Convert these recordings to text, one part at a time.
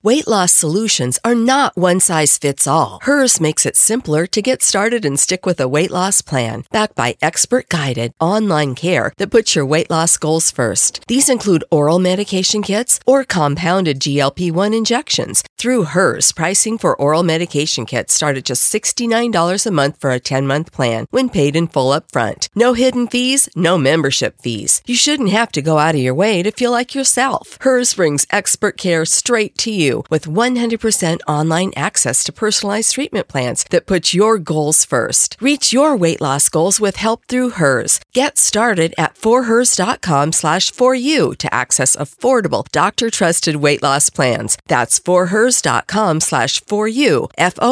Weight loss solutions are not one size fits all. Hers makes it simpler to get started and stick with a weight loss plan, backed by expert-guided online care that puts your weight loss goals first. These include oral medication kits or compounded GLP-1 injections. Through Hers, pricing for oral medication kits start at just $69 a month for a 10-month plan when paid in full up front. No hidden fees, no membership fees. You shouldn't have to go out of your way to feel like yourself. Hers brings expert care straight to you with 100% online access to personalized treatment plans that put your goals first. Reach your weight loss goals with help through Hers. Get started at forhers.com/4u to access affordable, doctor-trusted weight loss plans. That's forhers.com/4u,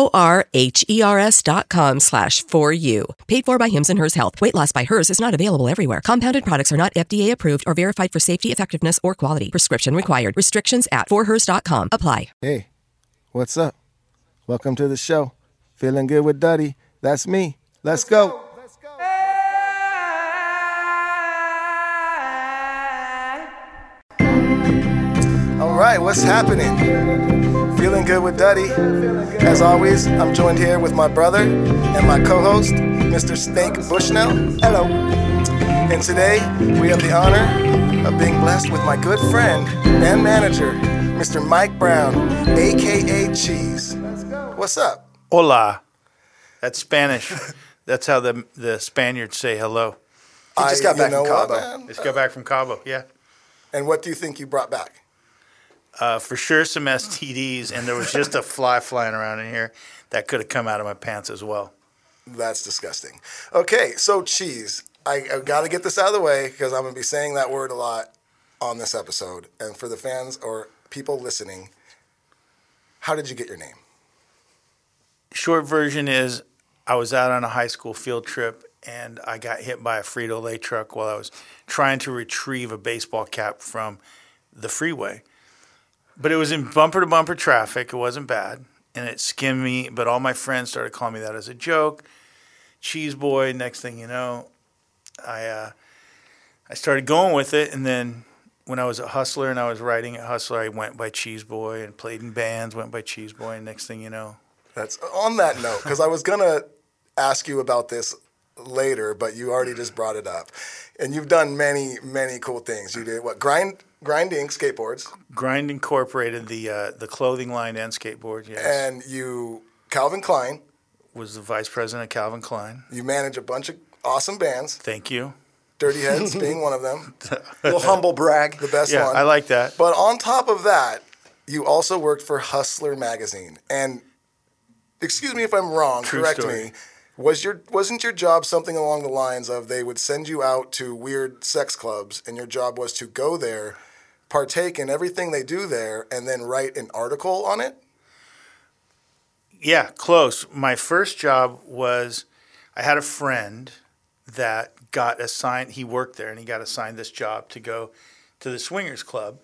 forhers.com/4u. Paid for by Hims and Hers Health. Weight loss by Hers is not available everywhere. Compounded products are not FDA approved or verified for safety, effectiveness, or quality. Prescription required. Restrictions at forhers.com apply. Hey, what's up? Welcome to the show. Feeling good with Duddy. That's me. Let's go. All right, what's happening? Feeling good with Duddy. As always, I'm joined here with my brother and my co-host, Mr. Snake Bushnell. Hello. And today, we have the honor of being blessed with my good friend and manager, Mr. Mike Brown, a.k.a. Cheese. What's up? Hola. That's Spanish. That's how the Spaniards say hello. He just got back from Cabo. Just got back from Cabo, yeah. And what do you think you brought back? For sure some STDs, and there was just a fly flying around in here that could have come out of my pants as well. That's disgusting. Okay, so Cheese. I got to get this out of the way because I'm going to be saying that word a lot on this episode. And for the fans or people listening, how did you get your name? Short version is I was out on a high school field trip, and I got hit by a Frito-Lay truck while I was trying to retrieve a baseball cap from the freeway. But it was in bumper-to-bumper traffic. It wasn't bad, and it skimmed me. But all my friends started calling me that as a joke. Cheese Boy, next thing you know, I started going with it, and then when I was a Hustler and I was writing at Hustler, I went by Cheese Boy and played in bands, went by Cheese Boy, and next thing you know. That's on that note, because I was going to ask you about this later, but you already just brought it up. And you've done many, many cool things. You did what? Grind Inc. skateboards. Grind Incorporated, the clothing line and skateboard, yes. And you, Calvin Klein. Was the vice president of Calvin Klein. You manage a bunch of awesome bands. Thank you. Dirty Heads being one of them. Little humble brag. The best yeah, one. I like that. But on top of that, you also worked for Hustler magazine. And excuse me if I'm wrong, True correct story. me. Wasn't your job something along the lines of they would send you out to weird sex clubs and your job was to go there, partake in everything they do there, and then write an article on it? Yeah, close. My first job was I had a friend that got assigned, he worked there, and he got assigned this job to go to the Swingers Club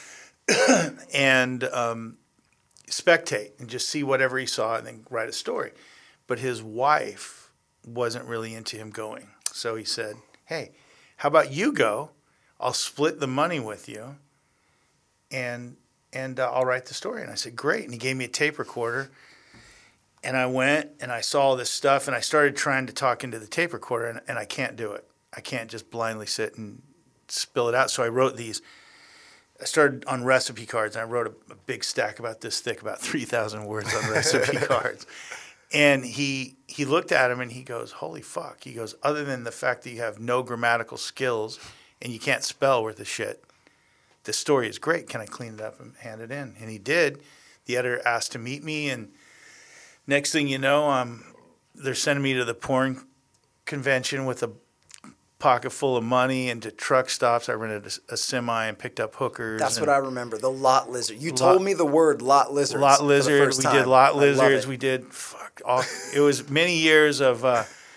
and spectate and just see whatever he saw and then write a story. But his wife wasn't really into him going. So he said, hey, how about you go? I'll split the money with you, and I'll write the story. And I said, great. And he gave me a tape recorder. And I went and I saw all this stuff, and I started trying to talk into the tape recorder, and I can't do it. I can't just blindly sit and spill it out. So I wrote these. I started on recipe cards, and I wrote a big stack about this thick, about 3,000 words on recipe cards. And he looked at him, and he goes, holy fuck. He goes, other than the fact that you have no grammatical skills and you can't spell worth a shit, this story is great. Can I clean it up and hand it in? And he did. The editor asked to meet me, and next thing you know, they're sending me to the porn convention with a pocket full of money and to truck stops. I rented a semi and picked up hookers. That's what I remember, the lot lizard. You told me the word lot lizards. Lot lizard. We did lot lizards. It. We did it was many years of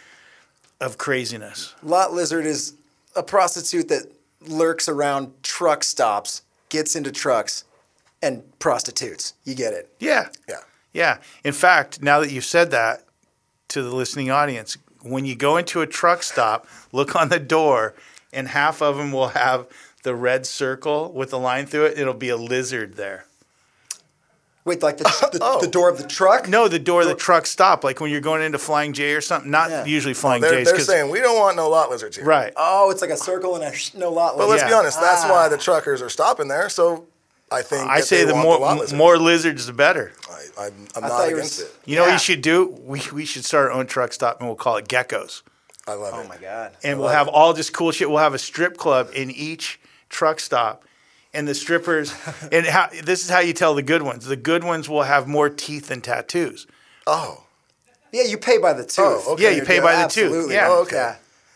craziness. Lot lizard is a prostitute that lurks around truck stops, gets into trucks, and prostitutes. You get it? Yeah. Yeah. Yeah. In fact, now that you've said that to the listening audience, when you go into a truck stop, look on the door, and half of them will have the red circle with the line through it. It'll be a lizard there. Wait, like the door of the truck? No, the door of the truck stop, like when you're going into Flying J or something. Not usually Flying J's. They're saying we don't want no lot lizards here. Right. Oh, it's like a circle and a no lot lizard. But let's be honest, that's why the truckers are stopping there. So I think I say the lot more lizards, the better. I'm not against it. You know what you should do? We should start our own truck stop, and we'll call it Geckos. I love it. Oh, my God. And we'll have all this cool shit. We'll have a strip club in each truck stop. And the strippers, and this is how you tell the good ones. The good ones will have more teeth than tattoos. Oh. Yeah, you pay by the tooth. Oh, okay. Yeah, you pay by the tooth. Absolutely. Yeah. Oh, okay.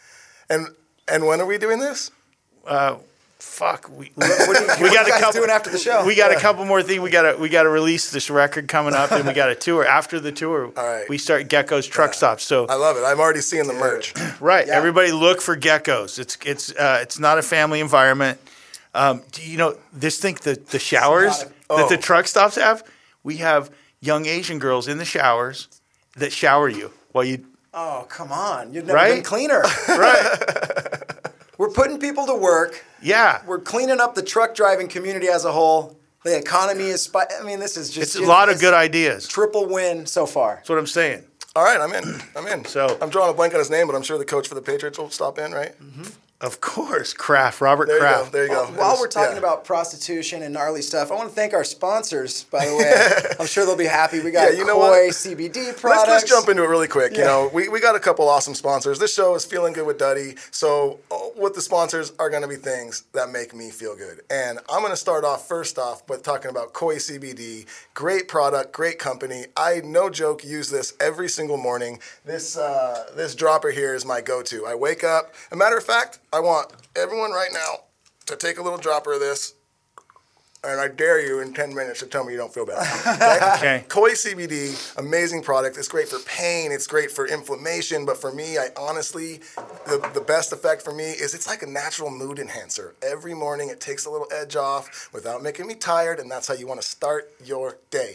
And when are we doing this? Fuck. We What are you guys doing after the show? We got a couple more things. We got to release this record coming up, and we got a tour. After the tour, all right. we start Gecko's Truck Stops. So I love it. I'm already seeing the merch. right, Yeah. everybody look for Geckos. It's not a family environment. Do you know this thing? The showers that the truck stops have. We have young Asian girls in the showers that shower you while you. Oh, come on. You've never been cleaner. Right. We're putting people to work. Yeah. We're cleaning up the truck driving community as a whole. The economy is I mean, this is just... It's a lot of good ideas. Triple win so far. That's what I'm saying. All right, I'm in. So I'm drawing a blank on his name, but I'm sure the coach for the Patriots will stop in, right? Mm-hmm. Of course, Robert There Kraft. you go. There you go. While we're talking about prostitution and gnarly stuff, I want to thank our sponsors, by the way. I'm sure they'll be happy. We got Koi CBD products. Let's jump into it really quick. Yeah. You know, we got a couple awesome sponsors. This show is Feeling Good with Duddy. So with the sponsors are going to be things that make me feel good. And I'm going to start off first off with talking about Koi CBD. Great product, great company. I, no joke, use this every single morning. This dropper here is my go-to. I wake up. As a matter of fact, I want everyone right now to take a little dropper of this, and I dare you in 10 minutes to tell me you don't feel better. Okay. Koi CBD, amazing product. It's great for pain. It's great for inflammation. But for me, I honestly, the best effect for me is it's like a natural mood enhancer. Every morning, it takes a little edge off without making me tired, and that's how you want to start your day.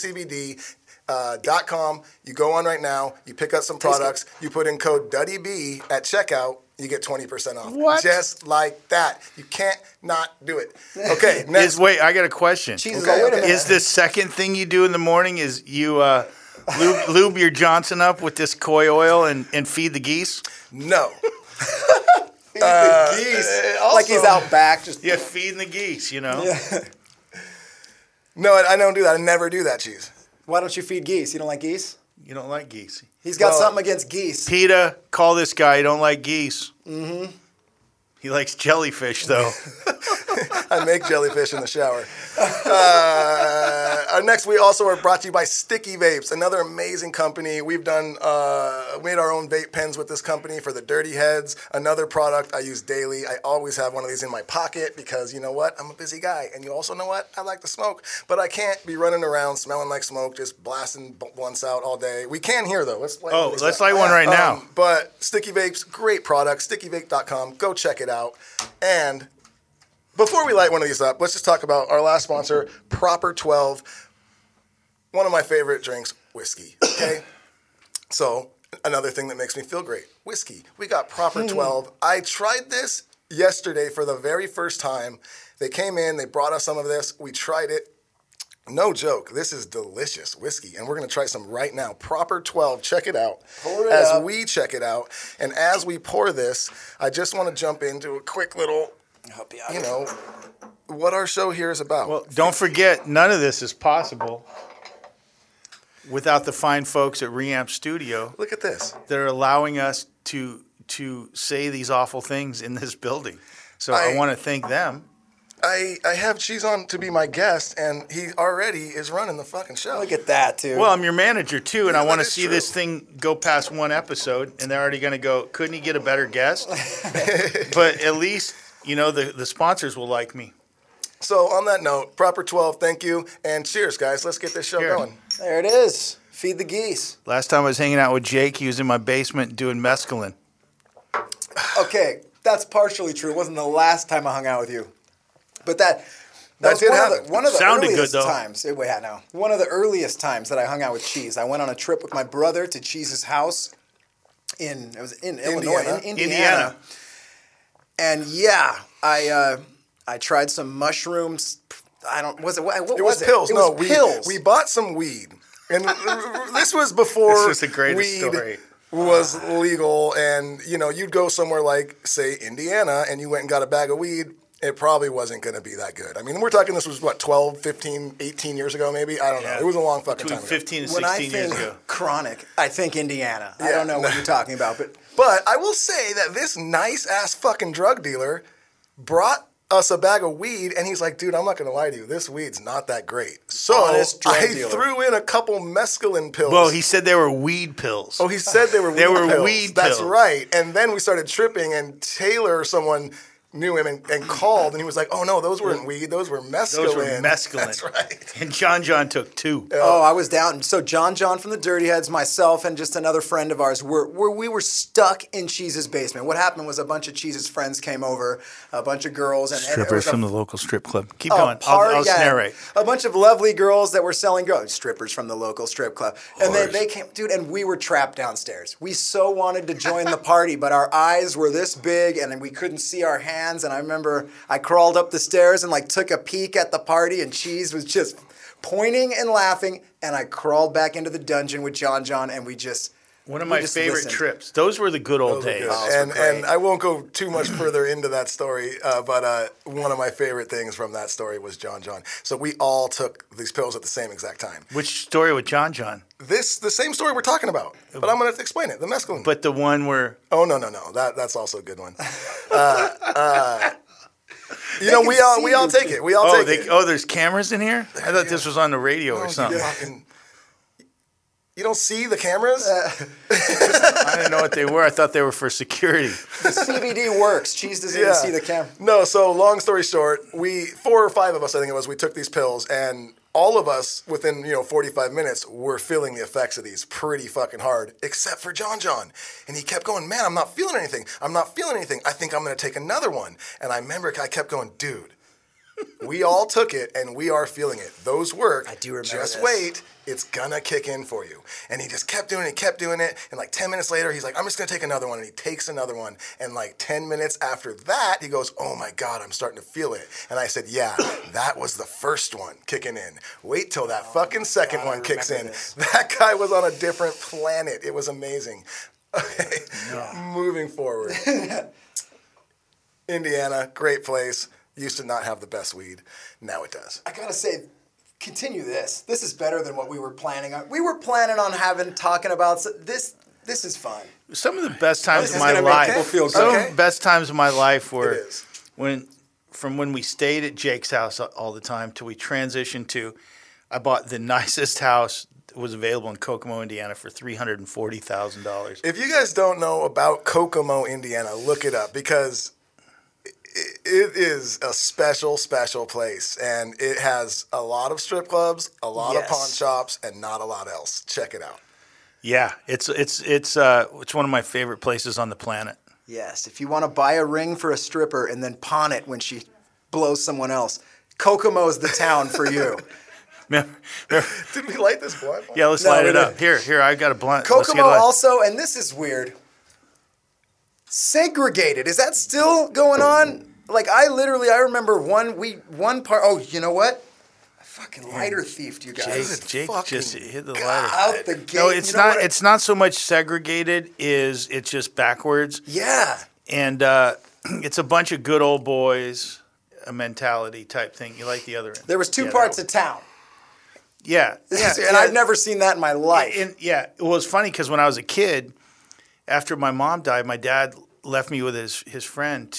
KoiCBD.com. You go on right now. You pick up some products. You put in code DuddyB at checkout. You get 20% off. What? Just like that. You can't not do it. Okay, next. Wait, I got a question. Jesus, Okay, wait a minute. Is the second thing you do in the morning is you lube your Johnson up with this koi oil and feed the geese? No. Feed the geese. Like he's out back. Just Yeah, feeding the geese, you know? Yeah. No, I don't do that. I never do that, Cheese. Why don't you feed geese? You don't like geese? You don't like geese. He's got something against geese. PETA, call this guy. You don't like geese. Mm-hmm. He likes jellyfish, though. I make jellyfish in the shower. Next, we also are brought to you by Sticky Vapes, another amazing company. We've done made our own vape pens with this company for the dirty heads. Another product I use daily. I always have one of these in my pocket because you know what? I'm a busy guy, and you also know what? I like to smoke, but I can't be running around smelling like smoke, just blasting blunts out all day. We can here though. Let's light one right now. But Sticky Vapes, great product. StickyVape.com. Go check it out. And before we light one of these up, let's just talk about our last sponsor, Proper 12. One of my favorite drinks, whiskey. Okay? So, another thing that makes me feel great, whiskey. We got Proper 12. I tried this yesterday for the very first time. They came in, they brought us some of this. We tried it. No joke, this is delicious whiskey, and we're going to try some right now. Proper 12, check it out. Pour it as up. we check it out, and as we pour this, I just want to jump into a quick little, Help you out. you know, what our show here is about. Well, don't forget, none of this is possible without the fine folks at Reamp Studio Look at this. that are allowing us to say these awful things in this building. So I want to thank them. I have Cheese on to be my guest, and he already is running the fucking show. Look at that, too. Well, I'm your manager, too, and Yeah, I want that to is see true. this thing go past one episode, and they're already going to go, couldn't he get a better guest? But at least, you know, the sponsors will like me. So on that note, Proper 12, thank you, and cheers, guys. Let's get this show Cheers. going. There it is. Feed the geese. Last time I was hanging out with Jake, he was in my basement doing mescaline. Okay, that's partially true. It wasn't the last time I hung out with you. But that was did one happen. of the, one of the Sounded good, earliest though. times. Yeah, no. One of the earliest times that I hung out with Cheese. I went on a trip with my brother to Cheese's house in Illinois, in Indiana. And yeah, I tried some mushrooms Was it what It was pills. It No, was pills. we bought some weed, and this was before This was the greatest weed story. was legal. And you'd go somewhere like, say, Indiana, and you went and got a bag of weed. It probably wasn't going to be that good. I mean, we're talking this was, 12, 15, 18 years ago, maybe? I don't know. It was a long fucking Between time 15 and when I 16 years think ago. chronic, I think Indiana. I Yeah, don't know what you're talking about, but But I will say that this nice-ass fucking drug dealer brought us a bag of weed, and he's like, dude, I'm not going to lie to you. This weed's not that great. So Honest drug I dealer. threw in a couple mescaline pills. Well, he said they were weed pills. Oh, he said they were weed They were pills. weed That's pills. right. And then we started tripping, and Taylor or someone knew him and called, and he was like, oh, no, those weren't weed. Those were mescaline. Those were mescaline. That's right. And John took 2. oh, I was down. So John from the Dirty Heads, myself, and just another friend of ours, we were stuck in Cheese's basement. What happened was a bunch of Cheese's friends came over, a bunch of girls. And it Strippers was from a the local strip club. Keep going. party, I'll narrate. A bunch of lovely girls that were selling drugs, strippers from the local strip club. And they came, dude, and we were trapped downstairs. We so wanted to join the party, but our eyes were this big and we couldn't see our hands. And I remember I crawled up the stairs and took a peek at the party, and Cheese was just pointing and laughing. And I crawled back into the dungeon with John, and we just... One of we my just favorite listened. trips. Those were the good old Those were days. good. those were great. And I won't go too much further into that story, but one of my favorite things from that story was John. So we all took these pills at the same exact time. Which story with John? The same story we're talking about, but I'm going to explain it. The mescaline. But the one where... Oh, no. That's also a good one. we can all see take you. it. We all take it. there's cameras in here? I thought this was on the radio or something. You don't see the cameras? I didn't know what they were. I thought they were for security. The CBD works. Cheese doesn't even see the camera. No, so long story short, 4 or 5 of us, I think it was, we took these pills, and all of us within 45 minutes were feeling the effects of these pretty fucking hard, except for John. And he kept going, man, I'm not feeling anything. I think I'm going to take another one. And I remember I kept going, dude, we all took it and we are feeling it. Those work. I do remember Just this. wait. It's gonna kick in for you. And he just kept doing it. And 10 minutes later, he's like, I'm just gonna take another one. And he takes another one. And 10 minutes after that, he goes, oh my God, I'm starting to feel it. And I said, yeah, that was the first one kicking in. Wait till that fucking second one kicks in. this. That guy was on a different planet. It was amazing. Okay, moving forward. Indiana, great place. Used to not have the best weed. Now it does. I gotta say, continue this. This is better than what we were planning on. We were planning on talking about this. This is fun. Some of the best times This of is my gonna make life. people feel good. Some of Okay. the best times of my life were It is. when we stayed at Jake's house all the time till we transitioned to. I bought the nicest house that was available in Kokomo, Indiana, for $340,000. If you guys don't know about Kokomo, Indiana, look it up because it is a special, special place. And it has a lot of strip clubs, a lot of Yes. pawn shops, and not a lot else. Check it out. Yeah, it's one of my favorite places on the planet. Yes, if you want to buy a ring for a stripper and then pawn it when she blows someone else, Kokomo's the town for you. Remember- Did we light this blunt? yeah, let's No, light we it up. didn't. Here, I got a blunt. Let's get Kokomo a light. also, and this is weird, segregated. Is that still going on? I remember one part. Oh, you know what? I fucking lighter thiefed you guys. Jake fucking just hit the God. lighter. Out the gate. No, it's You know not. what? It's not so much segregated. It's just backwards, Yeah. and it's a bunch of good old boys, a mentality type thing. You like the other end. There was two Yeah, parts that of town. Yeah, And I've never seen that in my life. It was funny because when I was a kid, after my mom died, my dad left me with his friend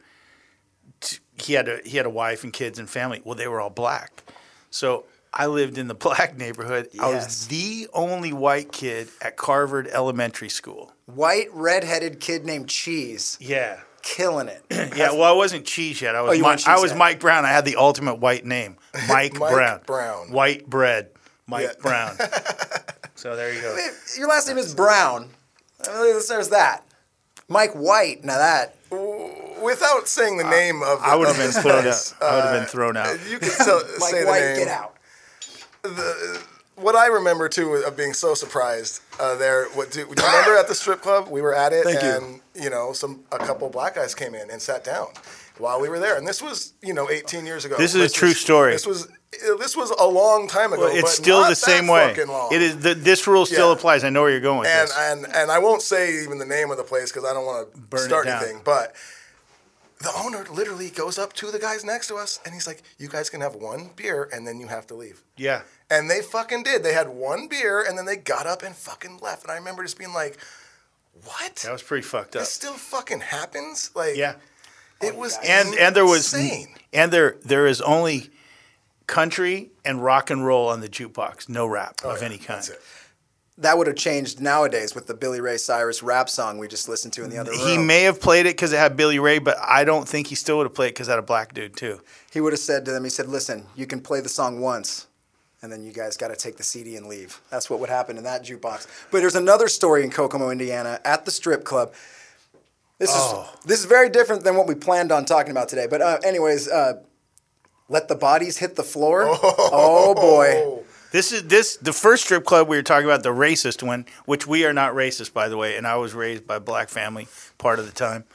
he had a wife and kids and family. Well, they were all black. So I lived in the black neighborhood. I was Yes. the only white kid at Carvard Elementary School. White, red-headed kid named Cheese. Yeah. Killing it. Yeah, well, I wasn't Cheese yet. I was, you weren't I Cheese was yet. Mike Brown. I had the ultimate white name, Mike Brown. Brown. White bread, Mike Yeah. Brown. So there you go. Your last name is Brown. There's that. Mike White. Now that. Without saying the name of I would have been this thrown out. place, I would have been thrown out. You can still Mike say the White, name. get out. what I remember too of being so surprised there. Do you remember at the strip club we were at it, and you know, a couple black guys came in and sat down while we were there, and this was 18 years ago. This is a true story. This was a long time ago. Well, it's but still not the same way. Long. It is. This rule still applies. I know where you're going with this. And I won't say even the name of the place because I don't want to start anything. But the owner literally goes up to the guys next to us and he's like, "You guys can have one beer and then you have to leave." Yeah. And they fucking did. They had one beer and then they got up and fucking left. And I remember just being like, "What? That was pretty fucked up." This still fucking happens? Like, yeah. It was and there was insane. And there is only country and rock and roll on the jukebox, no rap of any kind. That's it. That would have changed nowadays with the Billy Ray Cyrus rap song we just listened to in the other room. He may have played it because it had Billy Ray, but I don't think he still would have played it because it had a black dude too. He would have said to them, he said, "Listen, you can play the song once, and then you guys got to take the CD and leave." That's what would happen in that jukebox. But there's another story in Kokomo, Indiana, at the strip club. This is very different than what we planned on talking about today. But anyways, let the bodies hit the floor. Oh boy. The first strip club we were talking about, the racist one, which we are not racist, by the way, and I was raised by a black family part of the time.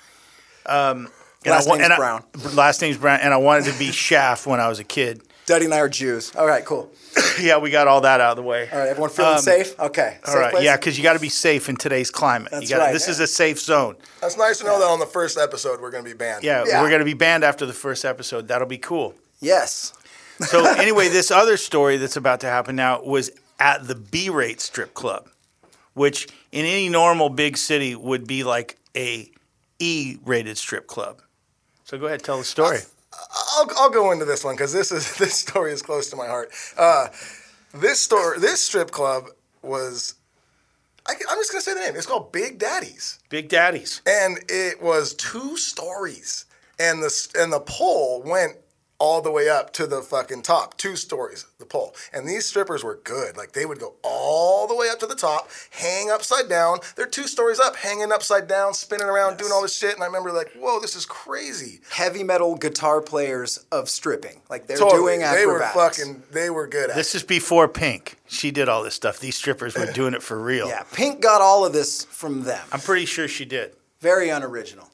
Last name's Brown. Last name's Brown, and I wanted to be Shaft when I was a kid. Daddy and I are Jews. All right, cool. Yeah, we got all that out of the way. All right, everyone feeling safe? Okay. All right, place? Yeah, because you got to be safe in today's climate. That's right. This is a safe zone. That's nice to know that on the first episode we're going to be banned. Yeah, we're going to be banned after the first episode. That'll be cool. Yes. So anyway, this other story that's about to happen now was at the B-Rate strip club, which in any normal big city would be like a E-rated strip club. So go ahead, tell the story. I'll go into this one because this story is close to my heart. This strip club was, I'm just gonna say the name. It's called Big Daddy's. Big Daddy's. And it was 2 stories, and the pole went all the way up to the fucking top. 2 stories, the pole. And these strippers were good. Like, they would go all the way up to the top, hang upside down. They're 2 stories up, hanging upside down, spinning around, doing all this shit. And I remember like, whoa, this is crazy. Heavy metal guitar players of stripping. Like, they're doing acrobatics. They were good at it. This is before Pink. She did all this stuff. These strippers were doing it for real. Yeah, Pink got all of this from them. I'm pretty sure she did. Very unoriginal.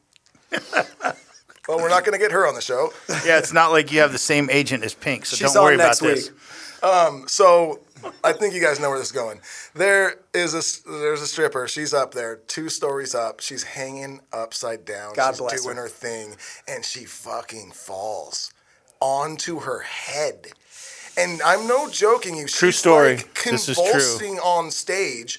Well, we're not going to get her on the show. Yeah, it's not like you have the same agent as Pink, so She's don't worry on about next this. week. So I think you guys know where this is going. There's a stripper. She's up there, 2 stories up. She's hanging upside down. God She's bless doing her. her thing, and she fucking falls onto her head. And I'm no joking you. True She's story. Like This is true. convulsing on stage.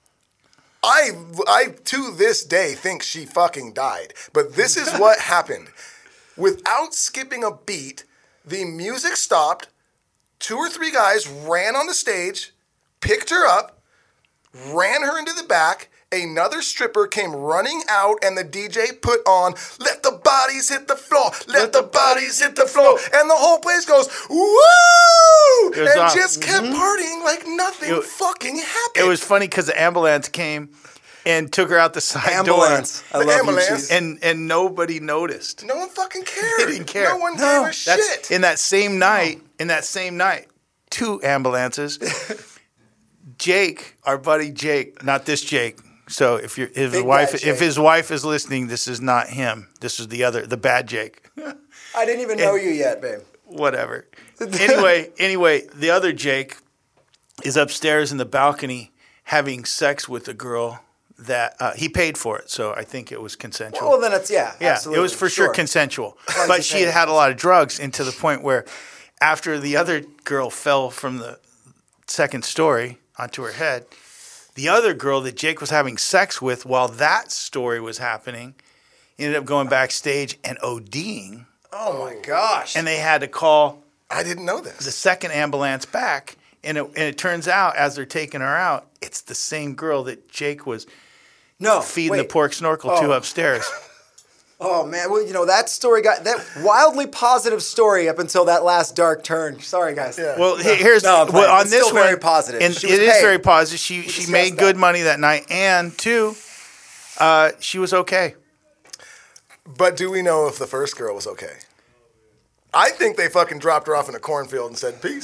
I to this day think she fucking died. But this is what happened. Without skipping a beat, the music stopped. 2 or 3 guys ran on the stage, picked her up, ran her into the back. Another stripper came running out, and the DJ put on, "Let the bodies hit the floor, let the bodies hit the floor." And the whole place goes, "Woo!" And just kept partying like nothing fucking happened. It was funny because the ambulance came and took her out the side Ambulance. door. I love ambulance. you, And nobody noticed. No one fucking cared. They didn't care. No one gave a shit. That's in that same night, 2 ambulances. Jake, our buddy Jake, not this Jake. So if his wife is listening, this is not him. This is the bad Jake. I didn't even know you yet, babe. Whatever. Anyway, the other Jake is upstairs in the balcony having sex with a girl that he paid for it. So I think it was consensual. Well, then it's, It absolutely. was for sure consensual. But she had a lot of drugs, and to the point where after the other girl fell from the second story onto her head, the other girl that Jake was having sex with while that story was happening ended up going backstage and ODing. Oh, my gosh. And they had to call I didn't know the this. second ambulance back. And it turns out, as they're taking her out, it's the same girl that Jake was feeding the pork snorkel to upstairs. Oh, man. Well, that story got that wildly positive story up until that last dark turn. Sorry, guys. Yeah. Well, here's on it's this still one, very positive. and She was it is paid. very positive. She made good money that night, and 2, she was okay. But do we know if the first girl was okay? I think they fucking dropped her off in a cornfield and said, "Peace."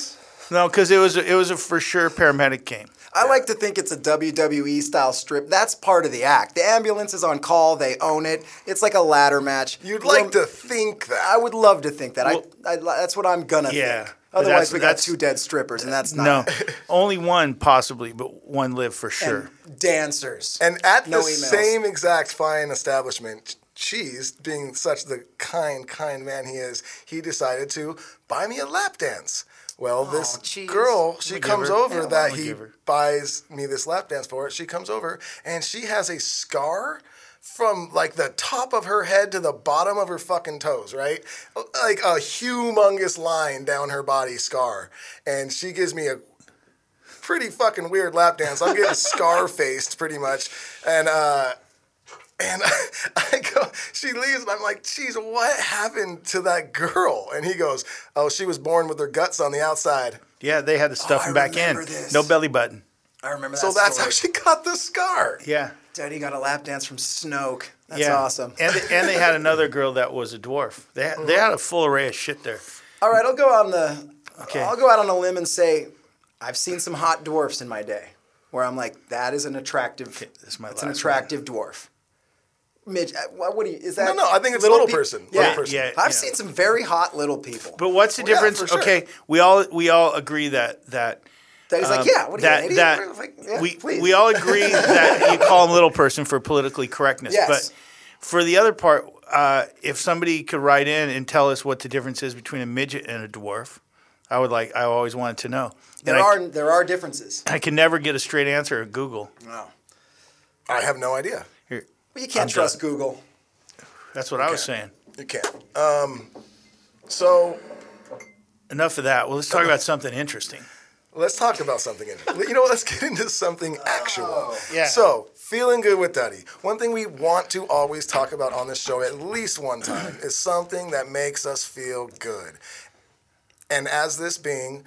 No, because it was a for sure paramedic came. I like to think it's a WWE style strip. That's part of the act. The ambulance is on call. They own it. It's like a ladder match. You'd like to think that. I would love to think that. Well, that's what I'm gonna yeah, think. but Otherwise, we got that's- 2 dead strippers, and that's not. No, only one possibly, but one lived for sure. And dancers. And at No the emails. same exact fine establishment, Cheese, being such the kind man he is, he decided to buy me a lap dance. Well, this Cheese. girl, she comes over that he give her. buys me this lap dance for. She comes over and she has a scar from like the top of her head to the bottom of her fucking toes, right? Like a humongous line down her body scar. And she gives me a pretty fucking weird lap dance. I'm getting scar-faced pretty much. And I go, she leaves, and I'm like, geez, what happened to that girl? And he goes, oh, she was born with her guts on the outside. Yeah, they had to stuff him back in. remember this. No belly button. I remember that So that's story. how she got the scar. Yeah. Daddy got a lap dance from Snoke. That's yeah. awesome. And they had another girl that was a dwarf. They had a full array of shit there. All right, I'll go out on a limb and say I've seen some hot dwarfs in my day where I'm like, that is an attractive. this is my it's an last attractive dwarf. Midge, what do you? Is that? No, I think it's little pe- person. Yeah, Little person. Yeah. I've seen some very hot little people. But what's the Well, yeah, difference? for sure. Okay, we all agree that That he's like, yeah, what are you, an idiot? that Like, yeah, we please. all agree that you call him little person for politically correctness. Yes. But for the other part, if somebody could write in and tell us what the difference is between a midget and a dwarf, I always wanted to know. And there are differences. I can never get a straight answer at Google. No. I have no idea. Here, Well, you can't I'm trust done. Google. That's what I was saying. You can't. So Enough of that. Well, let's talk about something interesting. let's talk about something. You know what? Let's get into something actual. Yeah. So, feeling good with Duddy. One thing we want to always talk about on this show at least one time is something that makes us feel good. And as this being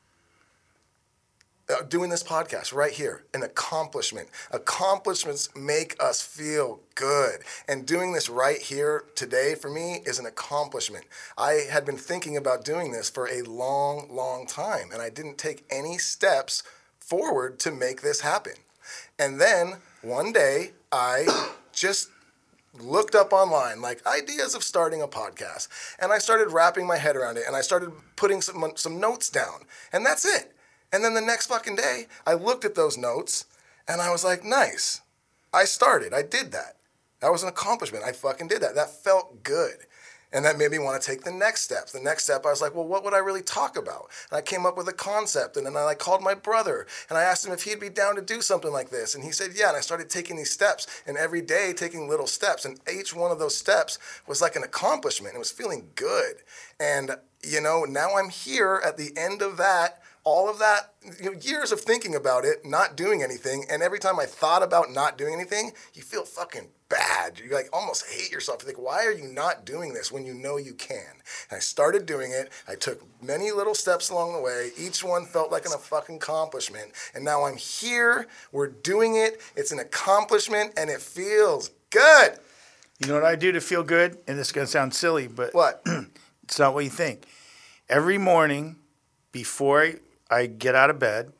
doing this podcast right here, an accomplishment. Accomplishments make us feel good. And doing this right here today for me is an accomplishment. I had been thinking about doing this for a long time, and I didn't take any steps forward to make this happen. And then one day I just looked up online like ideas of starting a podcast, and I started wrapping my head around it, and I started putting some notes down, and that's it. And then the next fucking day, I looked at those notes, and I was like, nice. I started. I did that. That was an accomplishment. I fucking did that. That felt good. And that made me want to take the next steps. The next step, I was like, well, what would I really talk about? And I came up with a concept, and then I called my brother, and I asked him if he'd be down to do something like this. And he said, yeah, and I started taking these steps, and every day taking little steps, and each one of those steps was like an accomplishment. It was feeling good. And, you know, now I'm here at the end of that, all of that, you know, years of thinking about it, not doing anything, and every time I thought about not doing anything, you feel fucking bad. You like almost hate yourself. You think, why are you not doing this when you know you can? And I started doing it. I took many little steps along the way. Each one felt like a fucking accomplishment. And now I'm here. We're doing it. It's an accomplishment, and it feels good. You know what I do to feel good? And this is going to sound silly, but What? it's not what you think. Every morning before I get out of bed,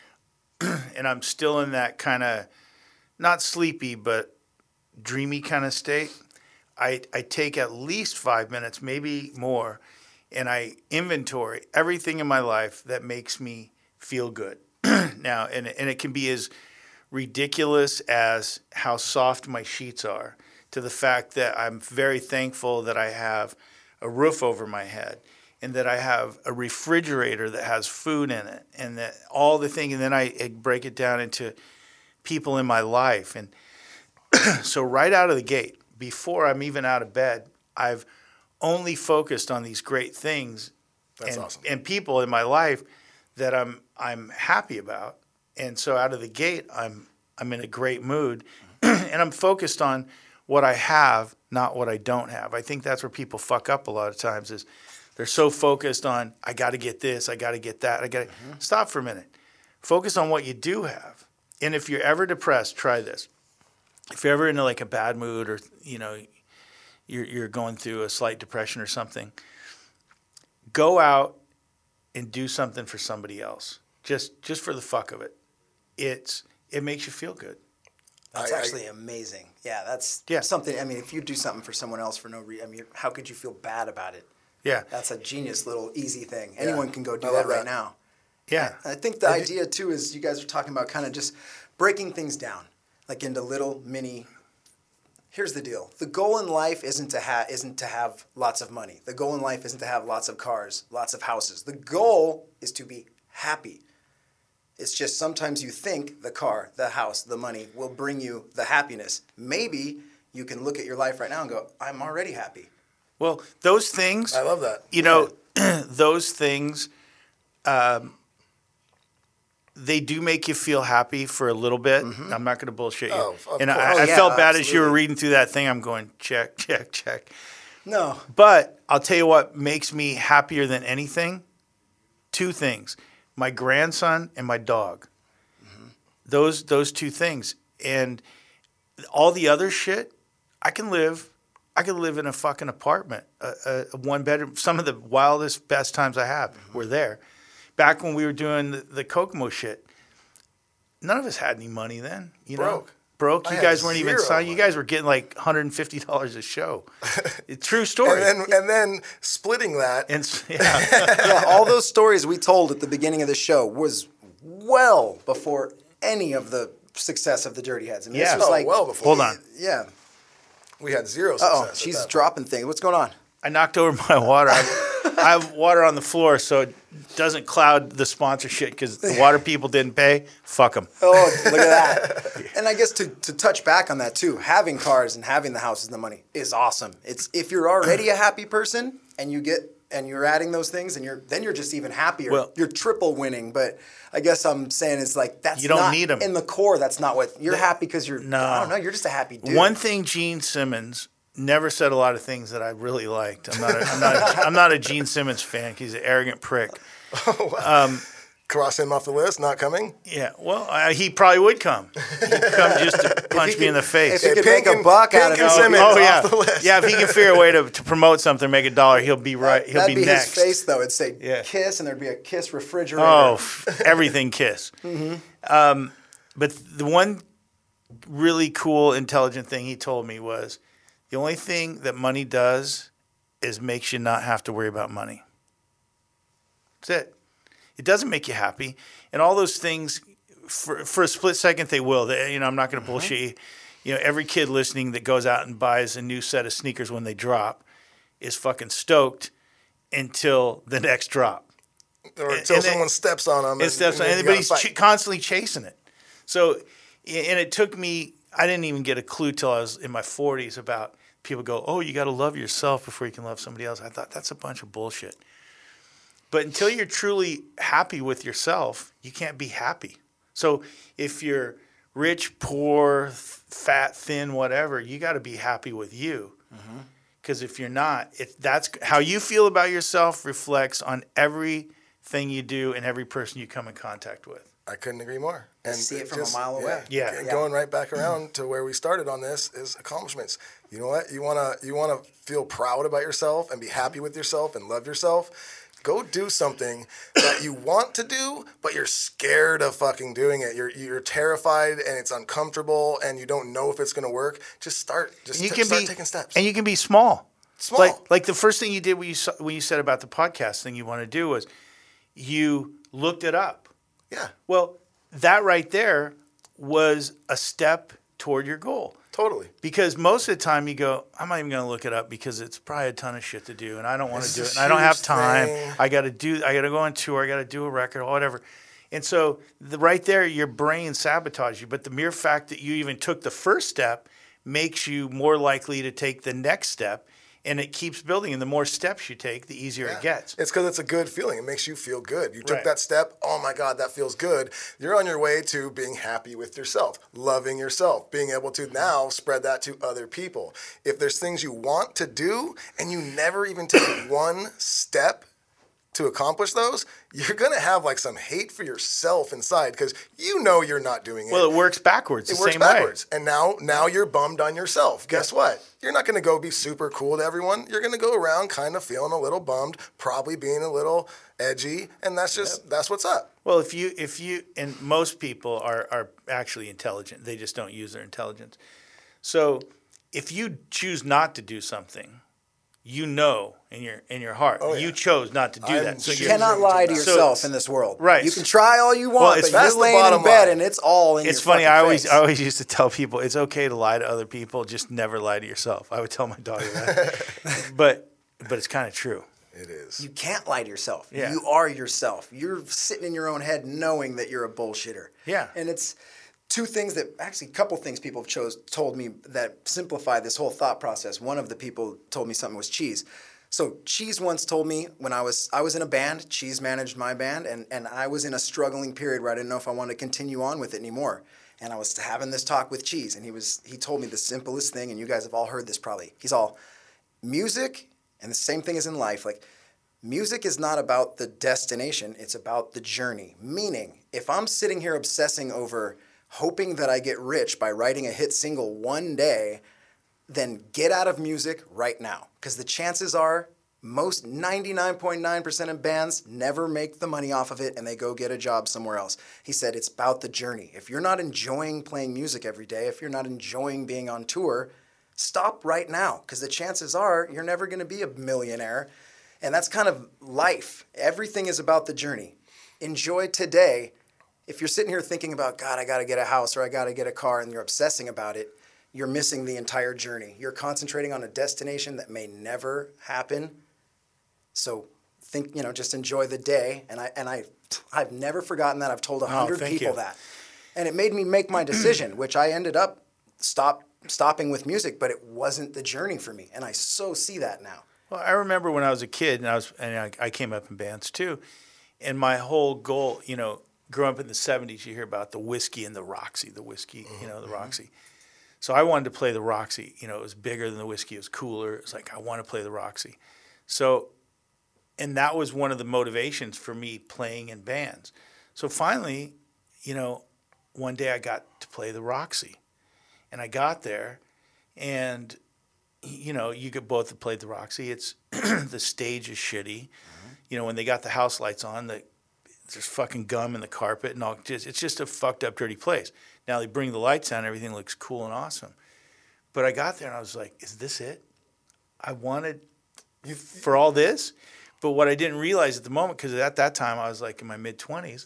and I'm still in that kind of, not sleepy, but dreamy kind of state, I take at least 5 minutes, maybe more, and I inventory everything in my life that makes me feel good. Now, and it can be as ridiculous as how soft my sheets are, to the fact that I'm very thankful that I have a roof over my head, and that I have a refrigerator that has food in it, and that all the things, and then I break it down into people in my life. And so right out of the gate, before I'm even out of bed, I've only focused on these great things. That's awesome. And people in my life that I'm happy about. And so out of the gate, I'm in a great mood, and I'm focused on what I have, not what I don't have. I think that's where people fuck up a lot of times, is they're so focused on, I got to get this, I got to get that. Stop for a minute. Focus on what you do have. And if you're ever depressed, try this. If you're ever in like a bad mood, or you know, you're going through a slight depression or something, go out and do something for somebody else, just for the fuck of it, it makes you feel good. That's actually amazing. Yeah, that's something. I mean, if you do something for someone else for no reason, I mean, how could you feel bad about it? Yeah. That's a genius little easy thing. Anyone can go do that right now. Yeah. I think the idea too is you guys are talking about kind of just breaking things down, like into little mini. Here's the deal. The goal in life isn't to have lots of money. The goal in life isn't to have lots of cars, lots of houses. The goal is to be happy. It's just sometimes you think the car, the house, the money will bring you the happiness. Maybe you can look at your life right now and go, I'm already happy. Well, those things. I love that. You know, those things, they do make you feel happy for a little bit. Mm-hmm. I'm not going to bullshit you. I felt bad as you were reading through that thing. I'm going, check, check, check. No. But I'll tell you what makes me happier than anything. 2 things. My grandson and my dog. Mm-hmm. Those 2 things. And all the other shit, I could live in a fucking apartment, a 1-bedroom. Some of the wildest, best times I have were there. Back when we were doing the Kokomo shit, none of us had any money then. You know? Broke. You guys weren't even signed. You guys were getting like $150 a show. True story. and then splitting that. Yeah, all those stories we told at the beginning of the show was well before any of the success of the Dirty Heads. I mean, this was like well before. Hold on. Yeah. We had 0 success. Oh, she's dropping things. What's going on? I knocked over my water. I have water on the floor so it doesn't cloud the sponsorship because the water people didn't pay. Fuck them. Oh, look at that. And I guess to touch back on that too, having cars and having the houses and the money is awesome. It's if you're already a happy person and you're adding those things and you're just even happier. Well, you're triple winning. But I guess I'm saying it's like that's you don't not need them. In the core. That's not what you're happy because you're. No, I don't know. You're just a happy dude. One thing Gene Simmons never said a lot of things that I really liked. I'm not a Gene Simmons fan. He's an arrogant prick. Oh, wow. Cross him off the list, not coming? Yeah, well, he probably would come. He'd come just to punch me in the face. If he could make a buck out of it. Off the list. Yeah, if he can figure a way to promote something, make $1, he'll be right. He'll be next. That'd be his face, though. It'd say Kiss, and there'd be a Kiss refrigerator. Oh, everything Kiss. Mm-hmm. But the one really cool, intelligent thing he told me was, the only thing that money does is makes you not have to worry about money. That's it. It doesn't make you happy. And all those things, for a split second, they will. I'm not going to bullshit you. You know, every kid listening that goes out and buys a new set of sneakers when they drop is fucking stoked until the next drop. Or until someone steps on them. And but he's constantly chasing it. So, and it took me, I didn't even get a clue till I was in my 40s about people go, oh, you got to love yourself before you can love somebody else. I thought that's a bunch of bullshit. But until you're truly happy with yourself, you can't be happy. So if you're rich, poor, fat, thin, whatever, you got to be happy with you. Because if you're not, that's how you feel about yourself reflects on everything you do and every person you come in contact with. I couldn't agree more. And see it from a mile away. Yeah. And going right back around to where we started on this is accomplishments. You know what? You wanna feel proud about yourself and be happy with yourself and love yourself. Go do something that you want to do, but you're scared of fucking doing it. You're terrified and it's uncomfortable and you don't know if it's gonna work. Just start. Start taking steps. And you can be small. Like the first thing you did when you said about the podcast thing you want to do was you looked it up. Yeah. Well, that right there was a step toward your goal. Totally. Because most of the time you go, I'm not even going to look it up because it's probably a ton of shit to do and I don't want to do it and I don't have time. I got to go on tour. I got to do a record or whatever. And so right there, your brain sabotages you. But the mere fact that you even took the first step makes you more likely to take the next step. And it keeps building, and the more steps you take, the easier it gets. It's because it's a good feeling. It makes you feel good. You took that step. Oh, my God, that feels good. You're on your way to being happy with yourself, loving yourself, being able to now spread that to other people. If there's things you want to do and you never even take one step, to accomplish those, you're going to have like some hate for yourself inside because you know you're not doing it. Well, it works backwards. It works backwards. And now you're bummed on yourself. Guess what? You're not going to go be super cool to everyone. You're going to go around kind of feeling a little bummed, probably being a little edgy, and that's just that's what's up. Well, if you and most people are actually intelligent. They just don't use their intelligence. So if you choose not to do something, you know in your heart you chose not to do that. So you cannot lie to yourself in this world. Right. You can try all you want, but you're laying in bed and it's all in your face. It's funny. I always used to tell people it's okay to lie to other people, just never lie to yourself. I would tell my daughter that, but it's kind of true. It is. You can't lie to yourself. Yeah. You are yourself. You're sitting in your own head knowing that you're a bullshitter. Yeah. And it's a couple things people have told me that simplify this whole thought process. One of the people told me something was Cheese. So Cheese once told me when I was in a band, Cheese managed my band, and I was in a struggling period where I didn't know if I wanted to continue on with it anymore. And I was having this talk with Cheese, and he told me the simplest thing, and you guys have all heard this probably. He's all, music, and the same thing as in life, like, music is not about the destination, it's about the journey. Meaning, if I'm sitting here obsessing over hoping that I get rich by writing a hit single one day, then get out of music right now. Because the chances are, most 99.9% of bands never make the money off of it and they go get a job somewhere else. He said it's about the journey. If you're not enjoying playing music every day, if you're not enjoying being on tour, stop right now. Because the chances are you're never going to be a millionaire. And that's kind of life. Everything is about the journey. Enjoy today. If you're sitting here thinking about, God, I got to get a house or I got to get a car, and you're obsessing about it, you're missing the entire journey. You're concentrating on a destination that may never happen. So just enjoy the day. And I've never forgotten that. I've told 100 people that. And it made me make my decision, which I ended up stopping with music, but it wasn't the journey for me. And I so see that now. Well, I remember when I was a kid, and I came up in bands too, and my whole goal, growing up in the 70s, you hear about the whiskey and the Roxy, the Roxy. So I wanted to play the Roxy. It was bigger than the whiskey. It was cooler. It was like, I want to play the Roxy. So, and that was one of the motivations for me playing in bands. So finally, one day I got to play the Roxy. And I got there, and, you could both have played the Roxy. It's the stage is shitty. Mm-hmm. When they got the house lights on, there's fucking gum in the carpet and all. It's just a fucked up, dirty place. Now they bring the lights on, everything looks cool and awesome. But I got there and I was like, is this it? I wanted for all this? But what I didn't realize at the moment, because at that time I was like in my mid-20s,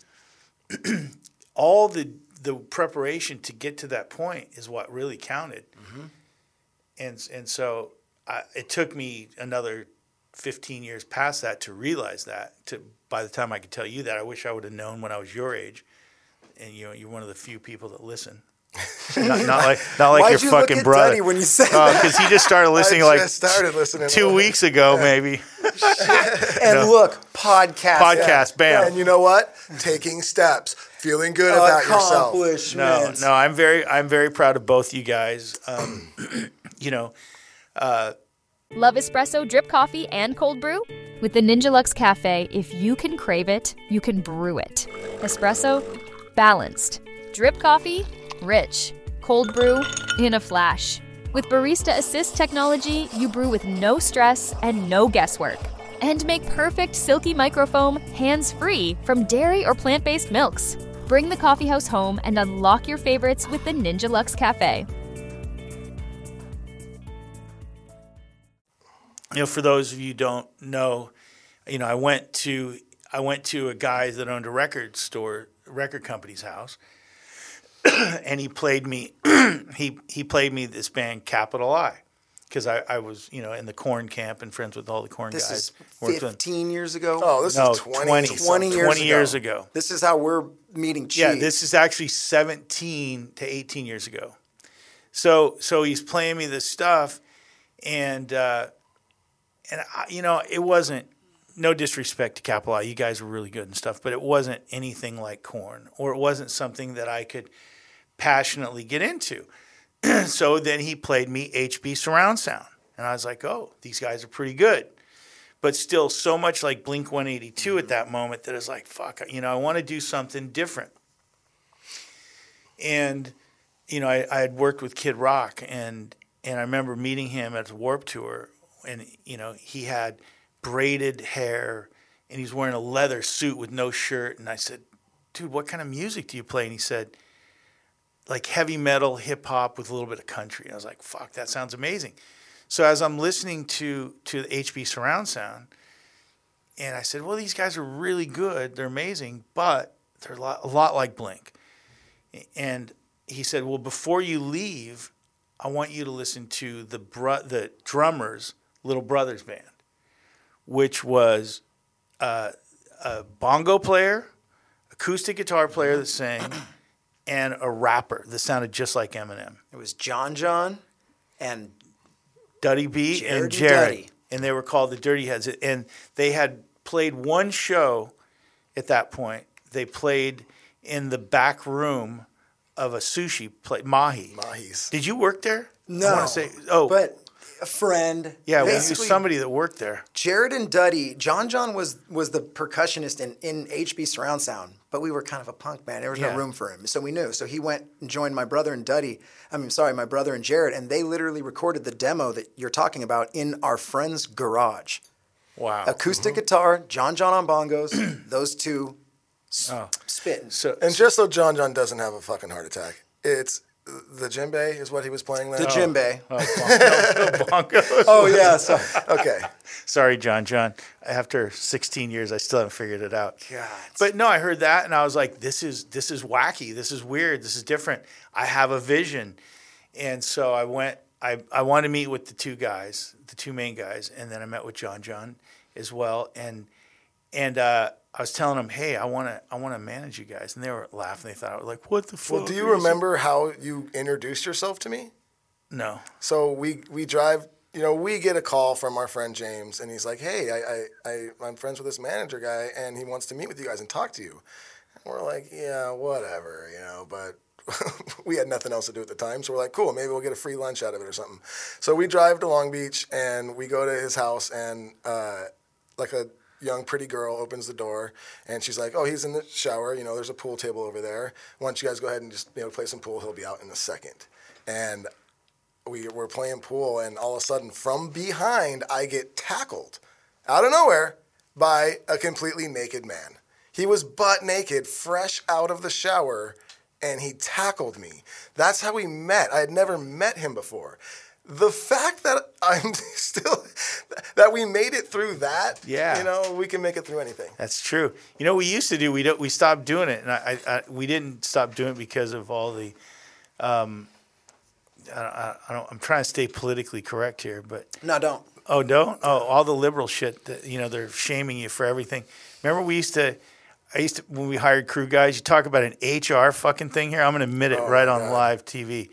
all the preparation to get to that point is what really counted. Mm-hmm. And so it took me another 15 years past that to realize that. By the time I could tell you that, I wish I would have known when I was your age. And you're one of the few people that listen. not like your fucking brother. Duddy when you said that? Because he just started listening started listening 2 weeks ago, maybe. And look, podcast bam. And you know what? Taking steps, feeling good about yourself. No, I'm very proud of both you guys. Love espresso, drip coffee, and cold brew? With the Ninja Luxe Cafe, if you can crave it, you can brew it. Espresso, balanced. Drip coffee, rich. Cold brew, in a flash. With Barista Assist technology, you brew with no stress and no guesswork. And make perfect silky microfoam hands-free from dairy or plant-based milks. Bring the coffeehouse home and unlock your favorites with the Ninja Luxe Cafe. For those of you who don't know, I went to a guy that owned a record company's house, and he played me. he played me this band Capital I, because I was in the Korn camp and friends with all the Korn guys. This is 15 years ago. Oh, this is 20 years ago. This is how we're meeting Cheese. Yeah, this is actually 17 to 18 years ago. So he's playing me this stuff, and it wasn't, no disrespect to Capital I, you guys were really good and stuff, but it wasn't anything like Korn, or it wasn't something that I could passionately get into. So then he played me HB surround sound, and I was like, oh, these guys are pretty good. but still so much like Blink-182 at that moment that it's like, fuck, I want to do something different. And, I had worked with Kid Rock, and I remember meeting him at the Warped Tour, and, he had braided hair, and he's wearing a leather suit with no shirt. And I said, dude, what kind of music do you play? And he said, like heavy metal, hip hop with a little bit of country. And I was like, fuck, that sounds amazing. So as I'm listening to the HB surround sound, and I said, well, these guys are really good. They're amazing, but they're a lot like Blink. And he said, well, before you leave, I want you to listen to the drummer's Little Brothers band, which was a bongo player, acoustic guitar player that sang, and a rapper that sounded just like Eminem. It was John and Duddy B Jared and Jared. Duddy. And they were called the Dirty Heads. And they had played one show at that point. They played in the back room of a sushi place, Mahi's. Did you work there? No. I want to say, but a friend. Yeah, it was somebody that worked there. Jared and Duddy, John was the percussionist in HB Surround Sound, but we were kind of a punk band. There was no room for him, so we knew. So he went and joined my brother and Jared, and they literally recorded the demo that you're talking about in our friend's garage. Wow. Acoustic guitar, John on bongos, those two spitting. And just so John doesn't have a fucking heart attack, it's the djembe is what he was playing there? The djembe. Bongos. Oh, yeah. So. Okay. Sorry, John. After 16 years, I still haven't figured it out. God. But no, I heard that, and I was like, this is wacky. This is weird. This is different. I have a vision. And so I went. I wanted to meet with the two main guys, and then I met with John as well. And I was telling them, hey, I want to manage you guys. And they were laughing. They thought I was like, what the fuck? Well, do you remember how you introduced yourself to me? No. So we drive, we get a call from our friend James, and he's like, hey, I'm friends with this manager guy, and he wants to meet with you guys and talk to you. And we're like, yeah, whatever, but we had nothing else to do at the time. So we're like, cool, maybe we'll get a free lunch out of it or something. So we drive to Long Beach, and we go to his house, and like a young pretty girl opens the door, and she's like, oh, he's in the shower, there's a pool table over there. Why don't you guys go ahead and just play some pool? He'll be out in a second. And we're playing pool, and all of a sudden from behind I get tackled out of nowhere by a completely naked man. He was butt naked, fresh out of the shower, and he tackled me. That's how we met. I had never met him before. The fact that that we made it through that, we can make it through anything. That's true. We used to do, we stopped doing it, and we didn't stop doing it because of all the, I'm trying to stay politically correct here, but. No, don't. Oh, don't? Oh, all the liberal shit that, they're shaming you for everything. Remember when we hired crew guys, you talk about an HR fucking thing here. I'm going to admit it right on live TV.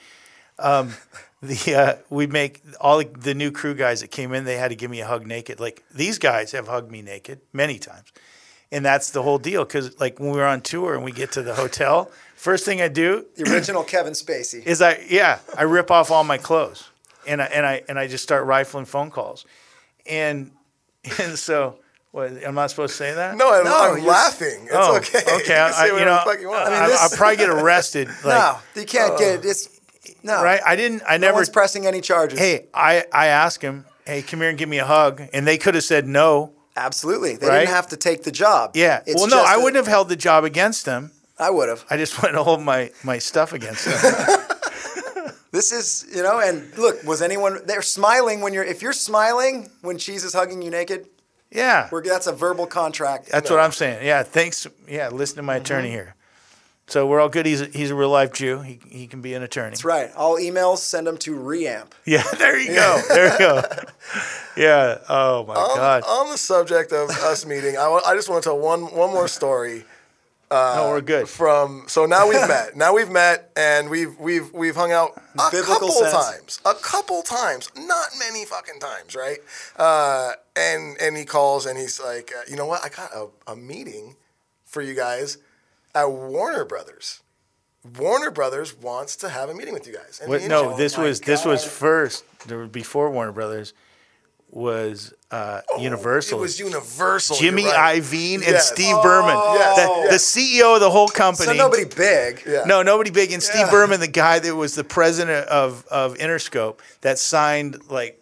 We'd make all the new crew guys that came in, they had to give me a hug naked. Like, these guys have hugged me naked many times. And that's the whole deal. Because, like, when we were on tour and we get to the hotel, first thing I do. The original Kevin Spacey. Is I rip off all my clothes. And I just start rifling phone calls. And so, what, I'm not supposed to say that? No, I'm laughing. It's okay. Okay. I'll probably get arrested. No, you can't get it. No. Right? No one's pressing any charges. Hey, I asked him, hey, come here and give me a hug. And they could have said no. Absolutely. They didn't have to take the job. Yeah. I wouldn't have held the job against them. I would have. I just went to hold my stuff against them. This is, and look, they're smiling if you're smiling when Cheese is hugging you naked? Yeah. That's a verbal contract. That's what I'm saying. Yeah, thanks. Yeah, listen to my attorney here. So we're all good. He's a real life Jew. He can be an attorney. That's right. All emails, send them to Reamp. Yeah, there you go. Yeah. Oh my God. On the subject of us meeting, I just want to tell one more story. No, we're good. So now we've met, and we've hung out a couple times, not many fucking times, right? And he calls and he's like, you know what? I got a meeting for you guys at Warner Brothers. Warner Brothers wants to have a meeting with you guys. And this was first. There was before Warner Brothers. was Universal. It was Universal. Jimmy you're right. Iovine and Steve Berman, the CEO of the whole company. So nobody big. Yeah. No, nobody big. And Steve Berman, the guy that was the president of Interscope, that signed like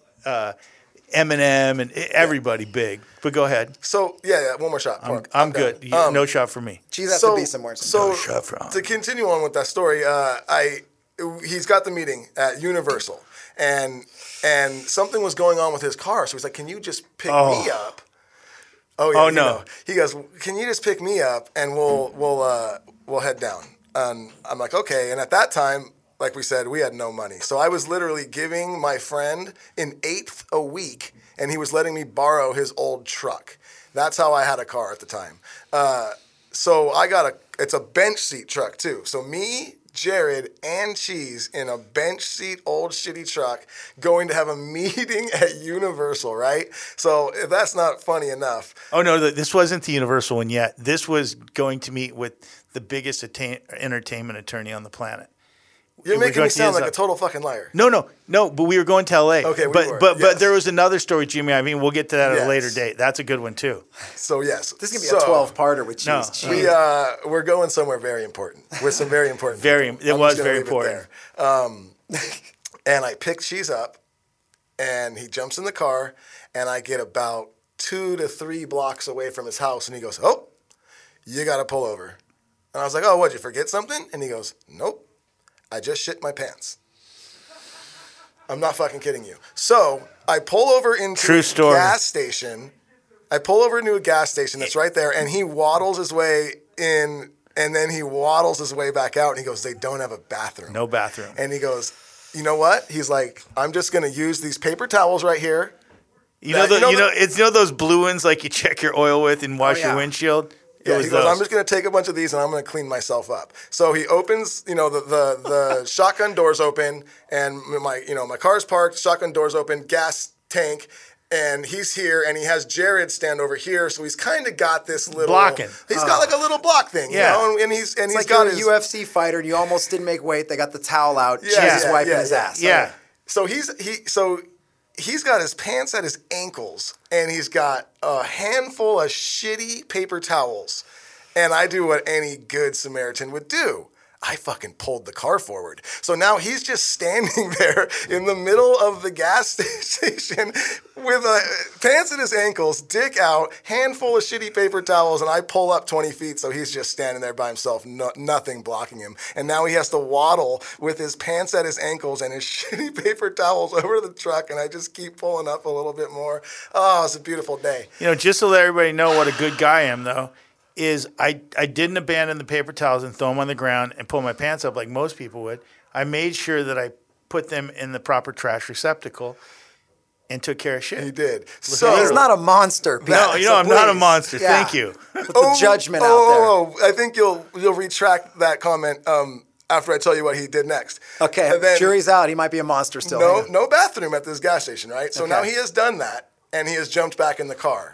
Eminem and everybody big. But go ahead. So one more shot. I'm good. No shot for me. Cheese has to be somewhere. So shot for to continue on with that story, he's got the meeting at Universal, and something was going on with his car. So he's like, "Can you just pick me up?" Oh yeah. Oh, you no. know. He goes, "Can you just pick me up and we'll head down?" And I'm like, "Okay." And at that time, like we said, we had no money, so I was literally giving my friend an eighth a week, and he was letting me borrow his old truck. That's how I had a car at the time. So it's a bench seat truck too. So me, Jared, and Cheese in a bench seat old shitty truck going to have a meeting at Universal, right? So if that's not funny enough. Oh, no, this wasn't the Universal one yet. This was going to meet with the biggest entertainment attorney on the planet. You're making me sound like a total fucking liar. No, but we were going to L.A. Okay, but there was another story, Jimmy. I mean, we'll get to that at a later date. That's a good one, too. So, yes. This is going to be a 12-parter with Cheese. No. We're going somewhere very important with some very important It was very important. And I pick Cheese up, and he jumps in the car, and I get about 2 to 3 blocks away from his house, and he goes, "Oh, you got to pull over." And I was like, "Oh, what'd you forget something?" And he goes, "Nope. I just shit my pants." I'm not fucking kidding you. So I pull over into a gas station. I pull over into a gas station that's right there, and he waddles his way in, and then he waddles his way back out, and he goes, "They don't have a bathroom." No bathroom. And he goes, "You know what?" He's like, "I'm just going to use these paper towels right here." You know those blue ones like you check your oil with and wash your windshield? Yeah, he goes, "I'm just going to take a bunch of these and I'm going to clean myself up." So he opens, the shotgun doors open, and my car's parked, shotgun doors open, gas tank, and he's here, and he has Jared stand over here, so he's kind of got this little blocking. He's got like a little block thing, and he's like got a UFC fighter, and you almost didn't make weight. They got the towel out. Yeah, Cheese is wiping his ass. Yeah. So he's got his pants at his ankles, and he's got a handful of shitty paper towels. And I do what any good Samaritan would do. I fucking pulled the car forward. So now he's just standing there in the middle of the gas station with pants at his ankles, dick out, handful of shitty paper towels, and I pull up 20 feet, so he's just standing there by himself, nothing blocking him. And now he has to waddle with his pants at his ankles and his shitty paper towels over to the truck, and I just keep pulling up a little bit more. Oh, it's a beautiful day. Just to let everybody know what a good guy I am, though, is I didn't abandon the paper towels and throw them on the ground and pull my pants up like most people would. I made sure that I put them in the proper trash receptacle and took care of shit. He did. So he's not a monster. No, I'm not a monster. Yeah. Thank you. Put the judgment out there. I think you'll retract that comment after I tell you what he did next. Okay, and then, jury's out. He might be a monster still. No bathroom at this gas station, right? So now he has done that, and he has jumped back in the car.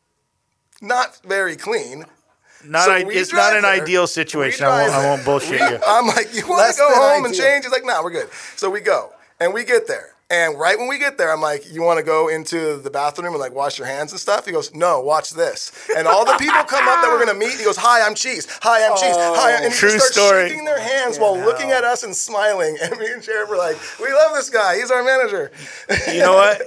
Not very clean. It's not an ideal situation. I won't bullshit you. I'm like, "You want to go home and change?" He's like, "No, we're good." So we go, and we get there. And right when we get there, I'm like, "You want to go into the bathroom and like wash your hands and stuff?" He goes, "No, watch this." And all the people come up that we're going to meet. He goes, "Hi, I'm Cheese. Hi, I'm Cheese. Hi." And he just starts shaking their hands while looking at us and smiling. And me and Jared were like, "We love this guy. He's our manager." You know what?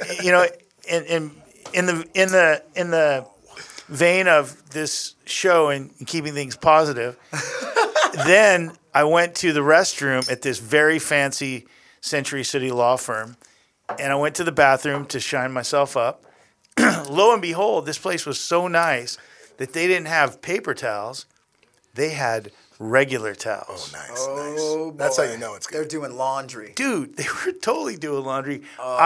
In the vein of this show and keeping things positive, then I went to the restroom at this very fancy Century City law firm, and I went to the bathroom to shine myself up. Lo and behold, this place was so nice that they didn't have paper towels. They had regular towels. Oh, nice. That's how you know it's good. They're doing laundry. Dude, they were totally doing laundry.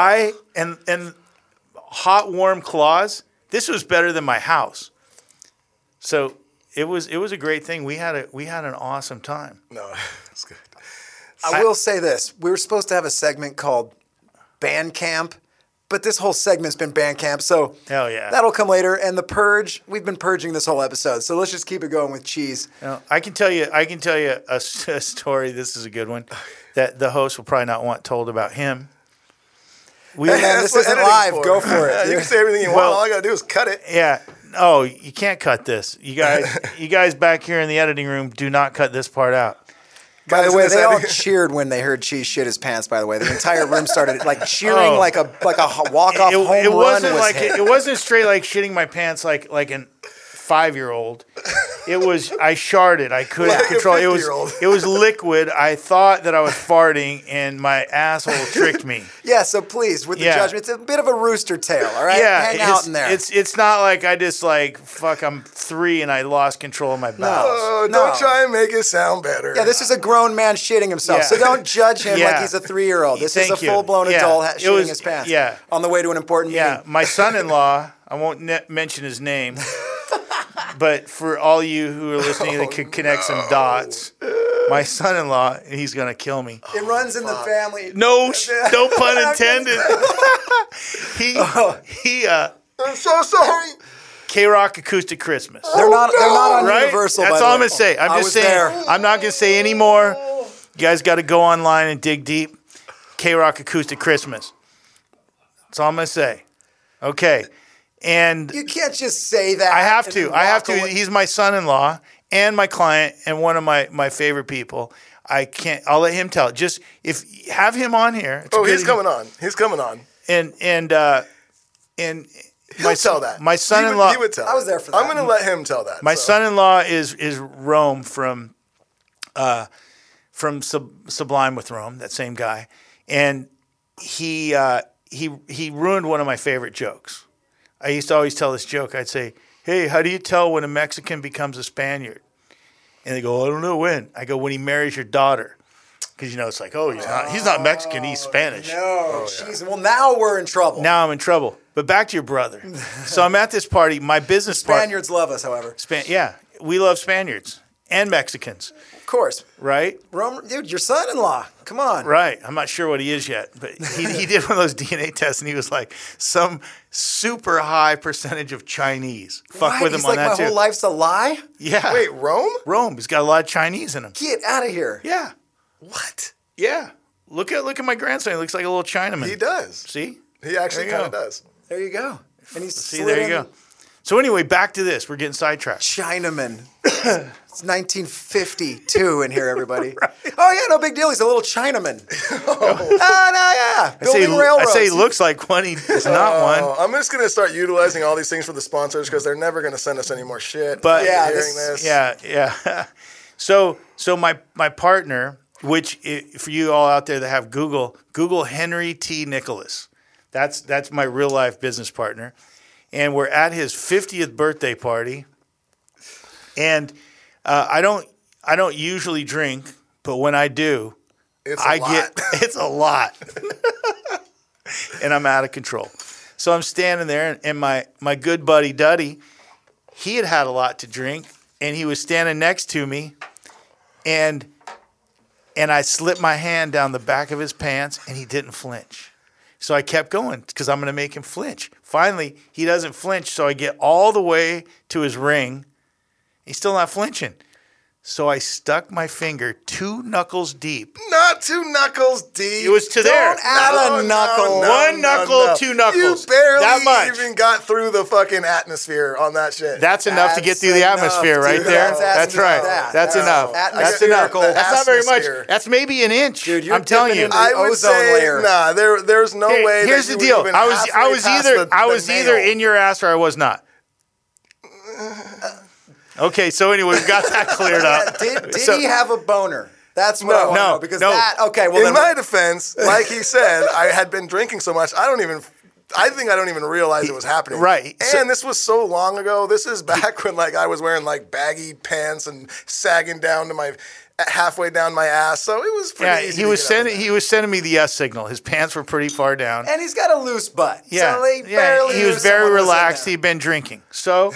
And hot, warm claws. This was better than my house. So it was a great thing. We had an awesome time. No, it's good. I will say this. We were supposed to have a segment called Band Camp, but this whole segment's been Band Camp, so hell yeah. That'll come later. And the Purge, we've been purging this whole episode, so let's just keep it going with Cheese. I can tell you a story. This is a good one that the host will probably not want told about him. Man, this isn't live. Go for it. You can say everything you want. All I got to do is cut it. Yeah. Oh, you can't cut this. You guys back here in the editing room, do not cut this part out. By the way, they all cheered when they heard Cheese shit his pants. By the way, the entire room started like cheering like a walk-off home run. It wasn't straight like shitting my pants like an 5-year-old. It was, I sharted. I couldn't control it. It was liquid. I thought that I was farting and my asshole tricked me. Yeah, so please, with the judgment, it's a bit of a rooster tail, all right? Yeah, hang out in there. It's not like I just like, fuck, I'm 3 and I lost control of my bowels. Oh, don't try and make it sound better. Yeah, this is a grown man shitting himself, so don't judge him like he's a 3-year-old. This is a full-blown adult shitting his pants on the way to an important meeting. My son-in-law, I won't mention his name, but for all you who are listening that could connect some dots, my son-in-law, he's going to kill me. It runs in the family. No pun intended. I'm so sorry. K-Rock Acoustic Christmas. They're not on right? Universal, That's all I'm going to say. I just saying. There. I'm not going to say any more. You guys got to go online and dig deep. K-Rock Acoustic Christmas. That's all I'm going to say. Okay. And you can't just say that. I have to. He's my son-in-law and my client and one of my favorite people. I'll let him tell it. Just have him on here. He's coming on. He's coming on. And he'll tell that. My son-in-law. He would tell. I was there for that. I'm going to let him tell that. My son-in-law is Rome from Sublime with Rome, that same guy, and he ruined one of my favorite jokes. I used to always tell this joke. I'd say, "Hey, how do you tell when a Mexican becomes a Spaniard?" And they go, "I don't know when." I go, "When he marries your daughter." Because, it's like, he's not Mexican, he's Spanish. No, well, now we're in trouble. Now I'm in trouble. But back to your brother. So I'm at this party. My business partner. Spaniards love us, however. Yeah, we love Spaniards and Mexicans. Of course. Right? Dude, your son-in-law. Come on. Right. I'm not sure what he is yet. But he did one of those DNA tests, and he was like some super high percentage of Chinese. Fuck with him He's on like, that, my too. whole life's a lie? Yeah. Wait, Rome? Rome. He's got a lot of Chinese in him. Get out of here. Yeah. What? Yeah. Look at my grandson. He looks like a little Chinaman. He does. See? He actually kind of does. There you go. And he's there you go. So anyway, back to this. We're getting sidetracked. Chinaman. It's 1952 in here, everybody. Right. Oh, yeah, no big deal. He's a little Chinaman. Building railroads. I say he looks like one. He's not one. I'm just going to start utilizing all these things for the sponsors because they're never going to send us any more shit. But this. Yeah. So my partner, which for you all out there that have Google Henry T. Nicholas. That's my real life business partner. And we're at his 50th birthday party. And I don't usually drink, but when I do, it's a lot. And I'm out of control. So I'm standing there, and my good buddy Duddy, he had a lot to drink, and he was standing next to me, and I slipped my hand down the back of his pants, and he didn't flinch. So I kept going because I'm going to make him flinch. Finally, he doesn't flinch, so I get all the way to his ring. He's still not flinching. So I stuck my finger 2 knuckles deep. Not 2 knuckles deep. It was to there. Don't add a knuckle. One knuckle, 2 knuckles. You barely even got through the fucking atmosphere on that shit. That's enough to get through the atmosphere right there. That's right. That's enough. That's enough. That's not very much. That's maybe an inch. Dude, you're I'm telling you. I would say, layer. nah, there's no way. Here's the deal. I was either in your ass or I was not. Okay, so anyway, we got that cleared up. Did he have a boner? That's what I want to know. Because okay, well, in my defense, like he said, I had been drinking so much, I think I don't even realize it was happening. Right. And this was so long ago. This is back when I was wearing baggy pants and sagging down to halfway down my ass. So it was pretty easy. He was sending me the yes signal. His pants were pretty far down. And he's got a loose butt. Yeah. So he was very relaxed. He'd been drinking. So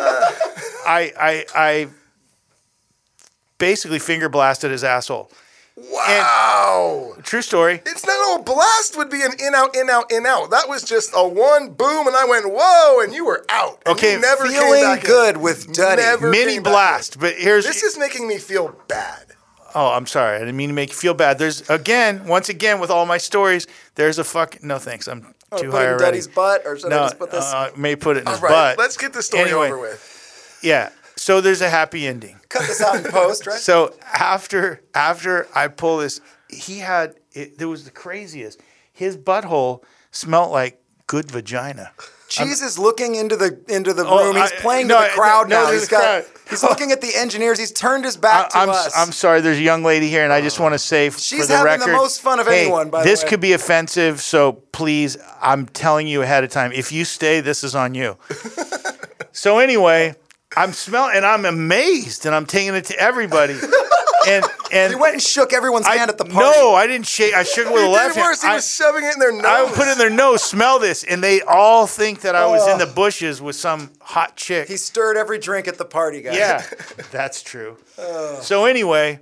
I basically finger blasted his asshole. Wow. And, true story. It's not a blast would be an in, out, in, out, in, out. That was just a one boom, and I went, whoa, and you were out. And okay. You never feeling came back good in. with Duddy. Mini blast. But this is making me feel bad. Oh, I'm sorry. I didn't mean to make you feel bad. Once again, with all my stories, there's a no thanks. too put high it in already. Duddy's butt, or should I just put this? May put it in his Right, butt. let's get this story Anyway, over with. Yeah. So there's a happy ending. Cut this out in post, right? So after I pull this, there was the craziest. His butthole smelled like good vagina. Cheese is looking into the room. He's playing to the crowd now. He's looking at the engineers. He's turned his back to us. I'm sorry. There's a young lady here, and I just want to say for She's the having record, the most fun of anyone, by the this way. could be offensive, so please, I'm telling you ahead of time. If you stay, this is on you. So anyway, I'm smelling, and I'm amazed, and I'm taking it to everybody. And you went and shook everyone's hand at the party. No, I didn't shake. I shook it with He a left did worse. hand. He was shoving it in their nose. I put it in their nose, smell this, and they all think that I was in the bushes with some hot chick. He stirred every drink at the party, guys. Yeah, that's true. So anyway,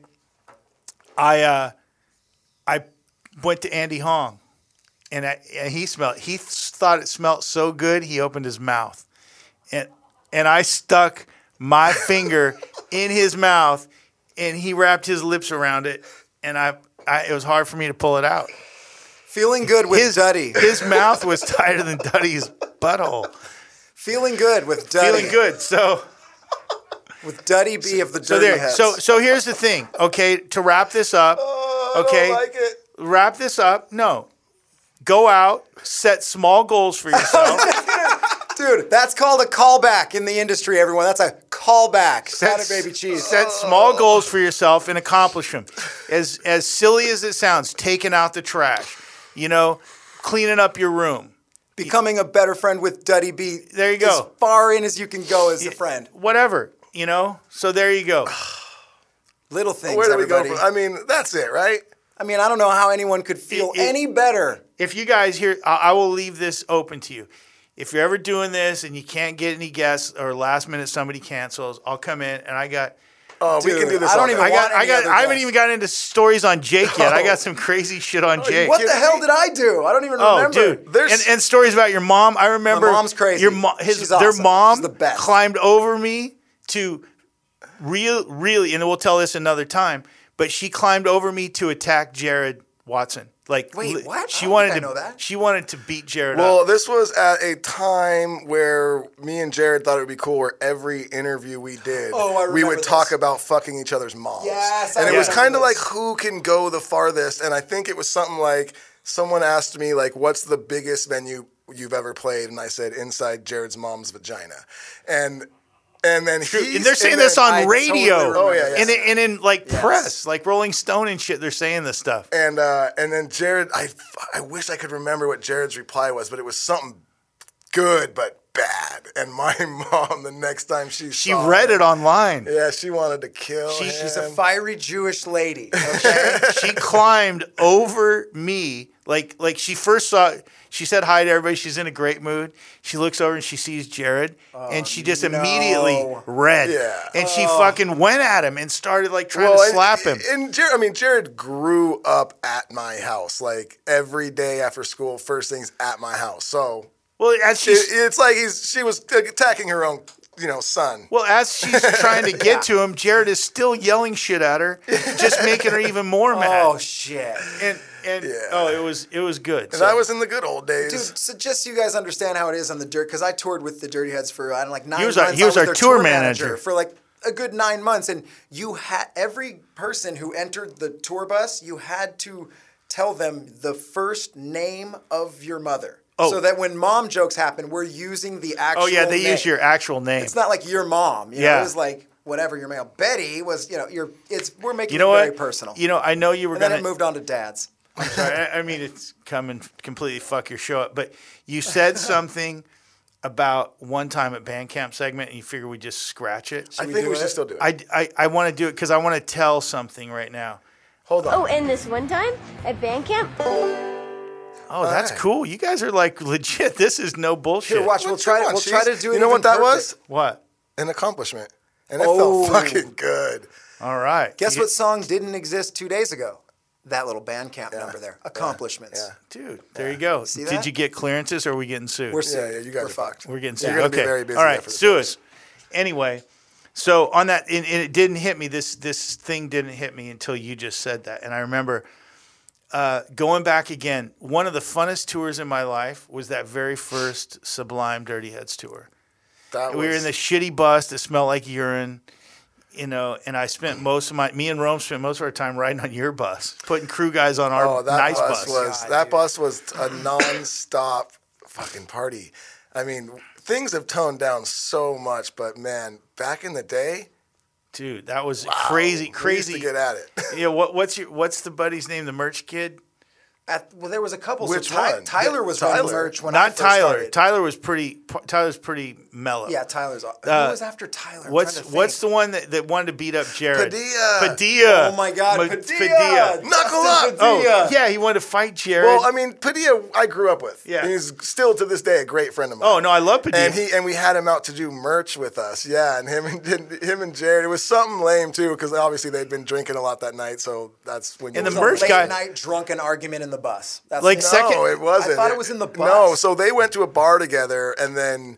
I went to Andy Hong, and he smelled. He thought it smelled so good, he opened his mouth, and I stuck my finger in his mouth, and he wrapped his lips around it, and it was hard for me to pull it out. Feeling good with Duddy. His mouth was tighter than Duddy's butthole. Feeling good with Duddy. Feeling good. So with Duddy B of the Dirty Heads. So here's the thing. Okay, to wrap this up. Okay, I don't like it. Wrap this up. No, go out, set small goals for yourself. Dude, that's called a callback in the industry, everyone. That's a callback. Set it, baby cheese. Set small goals for yourself and accomplish them. As silly as it sounds, taking out the trash, cleaning up your room. Becoming a better friend with Duddy B. There you go. As far in as you can go as a friend. Whatever, So there you go. Little things, Where do we everybody. go from? I mean, that's it, right? I don't know how anyone could feel any better. If you guys hear, I will leave this open to you. If you're ever doing this and you can't get any guests or last minute somebody cancels, I'll come in and I got. Oh, we can do this. I don't even want any other I haven't guests. even gotten into stories on Jake yet. I got some crazy shit on Jake. What the hell did I do? I don't even Oh, remember. dude! And stories about your mom. I remember. My mom's crazy. She's Their awesome. mom She's the best. climbed over me to really, and we'll tell this another time. But she climbed over me to attack Jared Watson. Wait, what? She I wanted don't to. know that. She wanted to beat Jared Well, up. this was at a time where me and Jared thought it would be cool where every interview we did, I we would remember talk this. about fucking each other's moms. Yes, and I it was remember kind of like this. who can go the farthest. And I think it was something like someone asked me, like, what's the biggest venue you've ever played? And I said, inside Jared's mom's vagina. And then And they're saying this on radio. totally remember this. And in press, like Rolling Stone and shit. They're saying this stuff. And then Jared, I wish I could remember what Jared's reply was, but it was something good but bad. And my mom, the next time she saw read him, it online. Yeah, she wanted to kill him. She's a fiery Jewish lady. Okay? She climbed over me like she first saw. She said hi to everybody. She's in a great mood. She looks over and she sees Jared, and she just immediately red. Yeah. And she fucking went at him and started trying to slap him. And Jared grew up at my house, like every day after school. First things at my house. So Well, as she's it's like she was attacking her own, son. Well, as she's trying to get to him, Jared is still yelling shit at her, just making her even more mad. Oh, shit. And Yeah. it was good. And I was in the good old days. Dude, so just so you guys understand how it is on the Dirt, because I toured with the Dirty Heads for 9 months. He was I our their tour manager. for a good 9 months, and you had every person who entered the tour bus, you had to tell them the first name of your mother. Oh. So that when mom jokes happen, we're using the actual Oh yeah, they name. use your actual name. It's not like your mom. You know, Yeah. it was like whatever your male. Betty was, we're making You know it what? very personal. I know you were And then gonna. it moved on to dads. I'm sorry. I mean, it's come and completely fuck your show up. But you said something about one time at band camp segment, and you figure we just scratch it. I think we should still do it. I want to do it because I want to tell something right now. Hold on. Oh, and this one time at band camp, Oh, that's right. cool. You guys are legit. This is no bullshit. Here, watch. We'll try to do it. You know what that was? What? An accomplishment. And it Oh. felt fucking good. All right. Guess what song didn't exist 2 days ago? That little Bandcamp number there. Accomplishments. Yeah. Dude, there you go. See Did that? you get clearances or are we getting sued? We're Yeah, sued. yeah, you guys We're are fucked. fucked. We're getting You're sued. gonna be Okay. very busy All right. after this Sue race. us. Anyway, so on that, and it didn't hit me. This thing didn't hit me until you just said that. And I remember going back again, one of the funnest tours in my life was that very first Sublime Dirty Heads tour. We were in the shitty bus that smelled like urine, and I spent me and Rome spent most of our time riding on your bus, putting crew guys on our nice bus. That bus was a nonstop fucking party. I mean, things have toned down so much, but man, back in the day, dude, that was crazy. We used to get at it. Yeah, what's the buddy's name? The merch kid. Well, there was a couple. Which so one? Tyler was running merch when I Not first Tyler. started. Tyler's pretty mellow. Yeah, Tyler's. Who was after Tyler? What's the one that wanted to beat up Jared? Padilla. Oh my God, Padilla. Knuckle up. Oh, yeah, he wanted to fight Jared. Well, I mean, Padilla, I grew up with. Yeah. He's still to this day a great friend of mine. Oh no, I love Padilla. And we had him out to do merch with us. Yeah, and him and Jared. It was something lame too, because obviously they'd been drinking a lot that night. So that's when. And you the merch guy. Late night drunken argument in the bus. That's Like second. No, it wasn't. I thought it was in the bus. No, so they went to a bar together, and then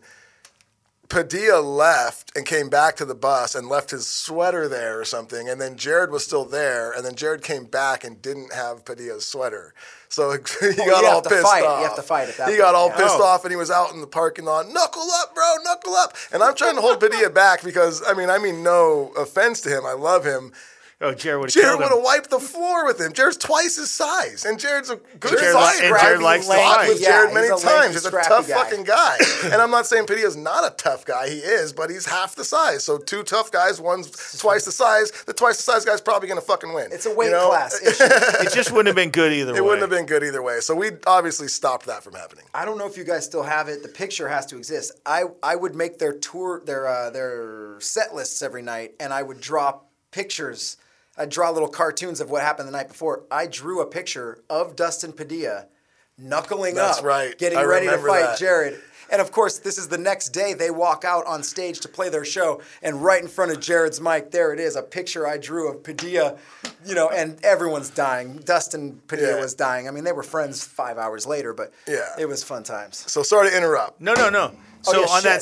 Padilla left and came back to the bus and left his sweater there or something, and then Jared was still there, and then Jared came back and didn't have Padilla's sweater. So he got all pissed off. You have to fight at that He got all point, pissed off, and he was out in the parking lot, knuckle up, bro, knuckle up. And I'm trying to hold Padilla back because, I mean no offense to him. I love him. Oh, Jared would have wiped the floor with him. Jared's twice his size, and Jared's a good Jared fighter. and Jared likes to fight. with Jared many he's a times. He's a tough guy. fucking guy. And I'm not saying Padilla's not a tough guy. He is, but he's half the size. So two tough guys, one's twice the size. The twice the size guy's probably going to fucking win. It's a weight class issue. It just wouldn't have been good either way. It wouldn't have been good either way. So we obviously stopped that from happening. I don't know if you guys still have it. The picture has to exist. I would make their tour, their set lists every night, and I would draw pictures. I'd draw little cartoons of what happened the night before. I drew a picture of Dustin Padilla knuckling That's up, right. getting I ready to remember fight that. Jared. And of course, this is the next day. They walk out on stage to play their show, and right in front of Jared's mic, there it is, a picture I drew of Padilla, and everyone's dying. Dustin Padilla was dying. I mean, they were friends 5 hours later, but it was fun times. So sorry to interrupt. No. So on that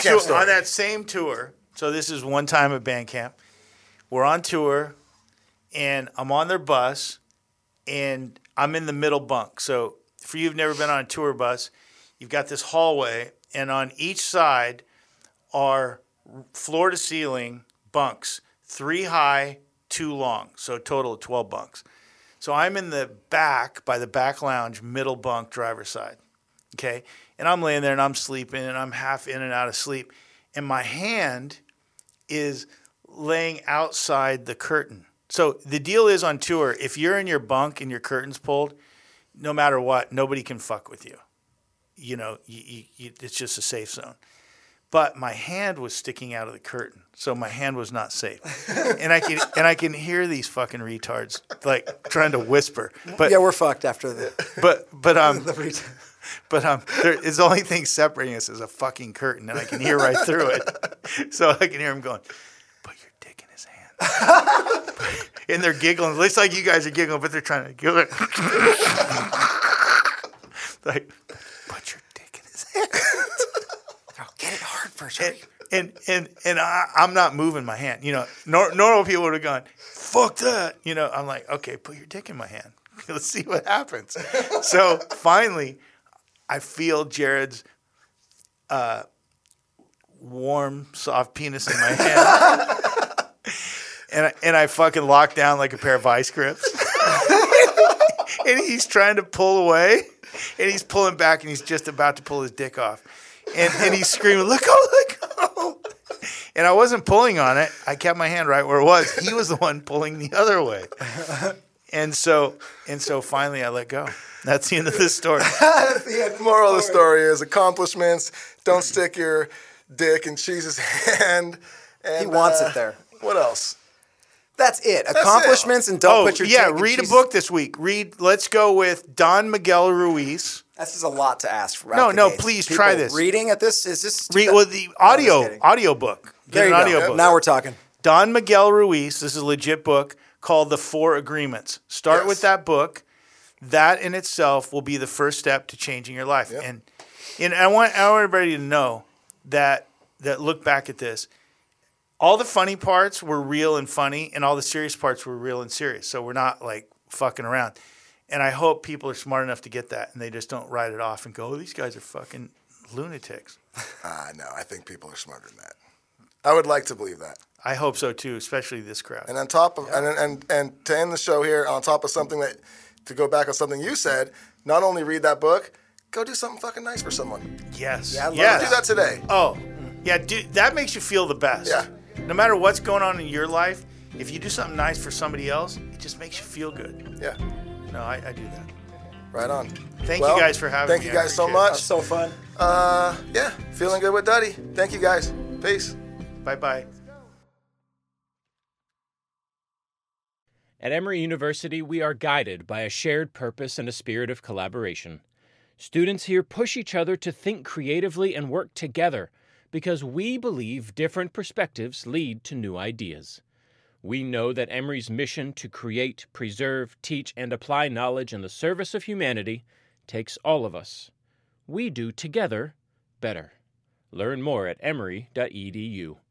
same tour, so this is one time at band camp. We're on tour, and I'm on their bus, and I'm in the middle bunk. So for you who've never been on a tour bus, you've got this hallway, and on each side are floor-to-ceiling bunks, 3 high, 2 long, so a total of 12 bunks. So I'm in the back, by the back lounge, middle bunk, driver's side, okay? And I'm laying there, and I'm sleeping, and I'm half in and out of sleep, and my hand is laying outside the curtain. So the deal is on tour, if you're in your bunk and your curtain's pulled, no matter what, nobody can fuck with you. It's just a safe zone. But my hand was sticking out of the curtain, so my hand was not safe. and I can hear these fucking retards like trying to whisper. But Yeah, we're fucked after the. It's the only thing separating us is a fucking curtain, and I can hear right through it. So I can hear him going, "Put your dick in his hand." And they're giggling. It looks like you guys are giggling, but they're trying to giggle. Like, put your dick in his hand. Get it hard first. And I'm not moving my hand. Normal people would have gone, fuck that. I'm like, okay, put your dick in my hand. Let's see what happens. So finally, I feel Jared's warm, soft penis in my hand. and I fucking lock down like a pair of vice grips. And he's trying to pull away. And he's pulling back, and he's just about to pull his dick off. And he's screaming, let go. And I wasn't pulling on it. I kept my hand right where it was. He was the one pulling the other way. And so finally I let go. That's the end of this story. The moral of the story is accomplishments. Don't stick your dick in Cheese's hand. And, He wants it there. What else? That's it. Accomplishments and don't put your dick in read a Jesus. book this week. Let's go with Don Miguel Ruiz. This is a lot to ask for. No, please try this. Reading at this? Is this? The audio book. There you go. Book. Now we're talking. Don Miguel Ruiz. This is a legit book called The 4 Agreements. Start with that book. That in itself will be the first step to changing your life. Yep. And I want everybody to know that look back at this. All the funny parts were real and funny, and all the serious parts were real and serious. So we're not like fucking around. And I hope people are smart enough to get that, and they just don't write it off and go, "Oh, these guys are fucking lunatics." No, I think people are smarter than that. I would like to believe that. I hope so too, especially this crowd. And on top of and to end the show here, on top of something that, to go back on something you said, not only read that book, go do something fucking nice for someone. Yes. Yeah, do that today. Oh, yeah, dude, that makes you feel the best. Yeah. No matter what's going on in your life, if you do something nice for somebody else, it just makes you feel good. Yeah. No, I do that. Right on. Thank you guys for having me. Thank you guys so much. So fun. Yeah, feeling good with Duddy. Thank you guys. Peace. Bye-bye. At Emory University, we are guided by a shared purpose and a spirit of collaboration. Students here push each other to think creatively and work together because we believe different perspectives lead to new ideas. We know that Emory's mission to create, preserve, teach, and apply knowledge in the service of humanity takes all of us. We do together better. Learn more at emory.edu.